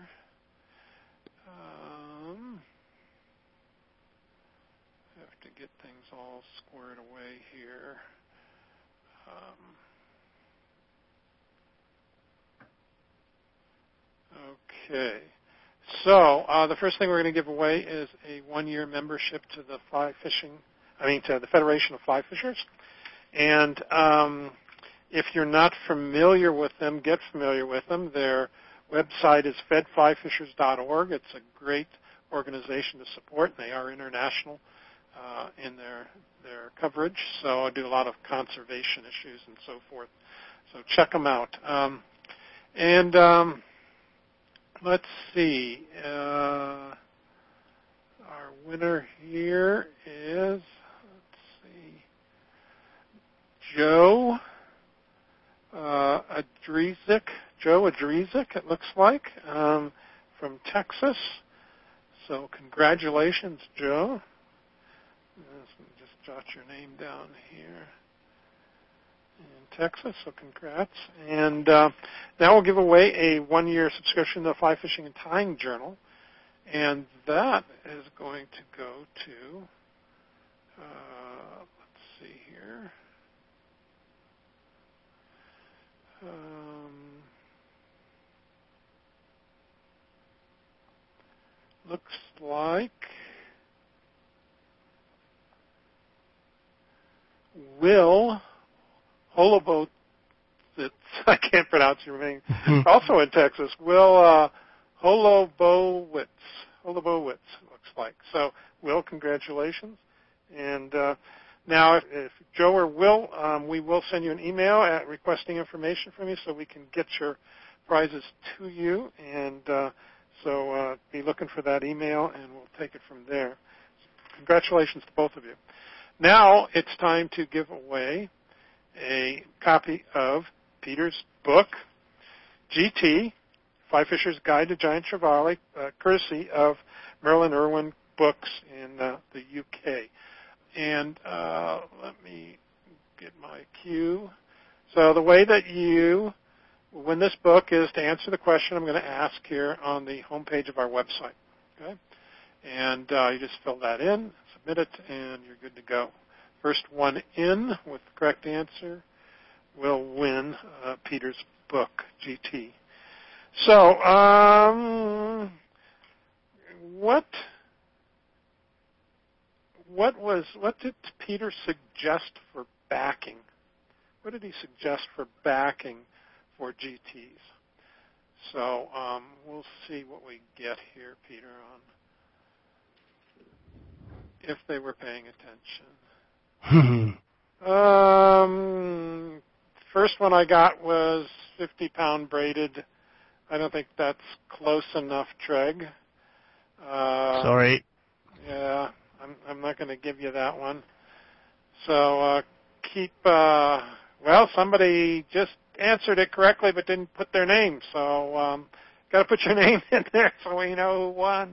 I have to get things all squared away here. Okay. So the first thing we're going to give away is a one-year membership to the to the Federation of Fly Fishers. And if you're not familiar with them, get familiar with them. Their website is fedflyfishers.org. It's a great organization to support. They are international in their coverage, so I do a lot of conservation issues and so forth. So check them out. Let's see. Our winner here is, Joe Adrizik. Joe Adrizik, it looks like, from Texas. So congratulations, Joe. Let me just jot your name down here. In Texas, so congrats. And now we'll give away a one-year subscription to the Fly Fishing and Tying Journal. And that is going to go to, let's see here. Looks like Will Holobowitz, I can't pronounce your name, also in Texas. Will Holobowitz, looks like. So, Will, congratulations. And now, if Joe or Will, we will send you an email requesting information from you so we can get your prizes to you. And so be looking for that email, and we'll take it from there. Congratulations to both of you. Now it's time to give away a copy of Peter's book, GT, Fly Fisher's Guide to Giant Trevally, courtesy of Marilyn Irwin Books in the UK. And let me get my cue. So the way that you win this book is to answer the question I'm going to ask here on the homepage of our website. Okay? And you just fill that in, submit it, and you're good to go. First one in with the correct answer will win Peter's book, GT. So, what did Peter suggest for backing? What did he suggest for backing for GTs? So we'll see what we get here, Peter, on if they were paying attention. First one I got was 50-pound braided. I don't think that's close enough, Treg. Sorry. Yeah, I'm not going to give you that one. So somebody just answered it correctly but didn't put their name. So got to put your name in there so we know who won.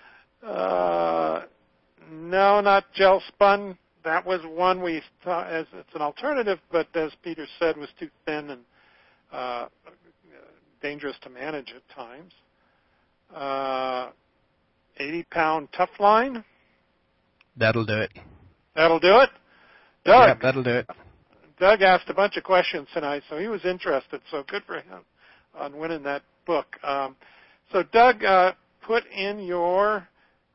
No, not gel spun. That was one we thought as it's an alternative, but as Peter said, was too thin and dangerous to manage at times. 80-pound tough line. That'll do it. That'll do it? Doug. Yeah, that'll do it. Doug asked a bunch of questions tonight, so he was interested, so good for him on winning that book. So Doug, put in your,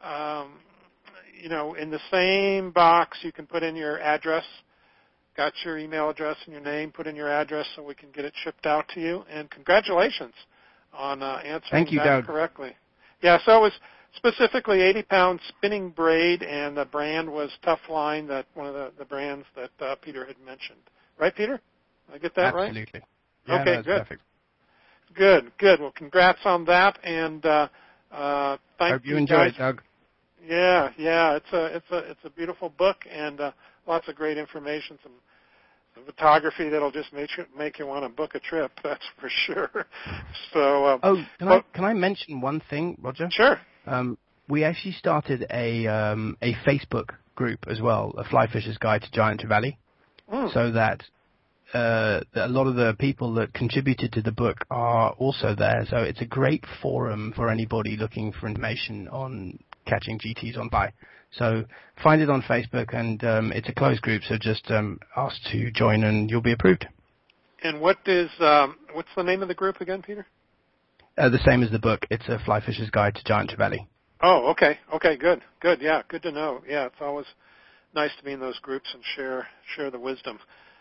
in the same box, you can put in your address. Got your email address and your name. Put in your address so we can get it shipped out to you. And congratulations on answering that Doug. correctly. Yeah, so it was specifically 80-pound spinning braid, and the brand was Tough Line, that one of the brands that Peter had mentioned. Right, Peter? Did I get that right? Absolutely. Yeah, okay, no, good. Perfect. Good. Well, congrats on that, and thank Hope you enjoy guys. it, Doug. Yeah, it's a beautiful book, and lots of great information, some photography that'll just make you want to book a trip. That's for sure. So. Can I mention one thing, Roger? Sure. We actually started a Facebook group as well, a Fly Fisher's Guide to Giant Trevally, so that a lot of the people that contributed to the book are also there. So it's a great forum for anybody looking for information on catching GTs on by. So find it on Facebook, and it's a closed group, so just ask to join and you'll be approved. And what's the name of the group again, Peter? The same as the book. It's a Fly Fisher's Guide to Giant Trevally. Oh, okay, good. Yeah, good to know. Yeah, it's always nice to be in those groups and share the wisdom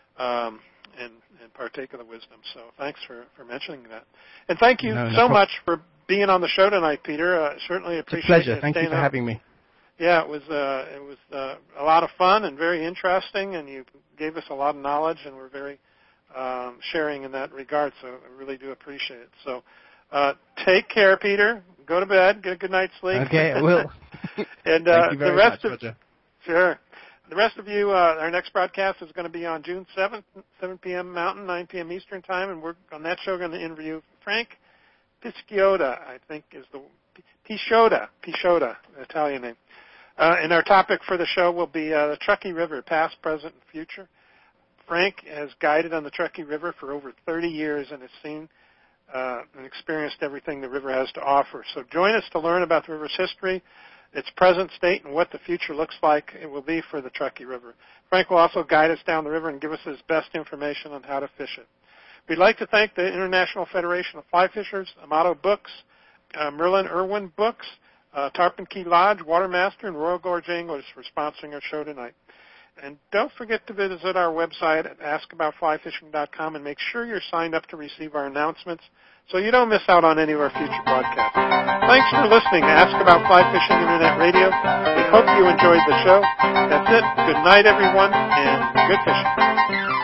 and partake of the wisdom. So thanks for mentioning that. And thank you so much for being on the show tonight, Peter. Certainly appreciate it. It's a pleasure. Thank you for having me. Yeah, it was a lot of fun and very interesting, and you gave us a lot of knowledge, and we're very sharing in that regard. So I really do appreciate it. So take care, Peter. Go to bed. Get a good night's sleep. Okay, I will. And thank you very much, Roger. Sure. The rest of you, our next broadcast is going to be on June 7th, 7 p.m. Mountain, 9 p.m. Eastern Time, and we're on that show going to interview Frank Pisciotta, I think is the Pisciotta, Italian name. And our topic for the show will be the Truckee River, past, present, and future. Frank has guided on the Truckee River for over 30 years and has seen and experienced everything the river has to offer. So join us to learn about the river's history, its present state, and what the future looks like it will be for the Truckee River. Frank will also guide us down the river and give us his best information on how to fish it. We'd like to thank the International Federation of Fly Fishers, Amato Books, Merlin Irwin Books, Tarpon Key Lodge, Watermaster, and Royal Gorge Anglers for sponsoring our show tonight. And don't forget to visit our website at askaboutflyfishing.com and make sure you're signed up to receive our announcements so you don't miss out on any of our future broadcasts. Thanks for listening to Ask About Fly Fishing Internet Radio. We hope you enjoyed the show. That's it. Good night, everyone, and good fishing.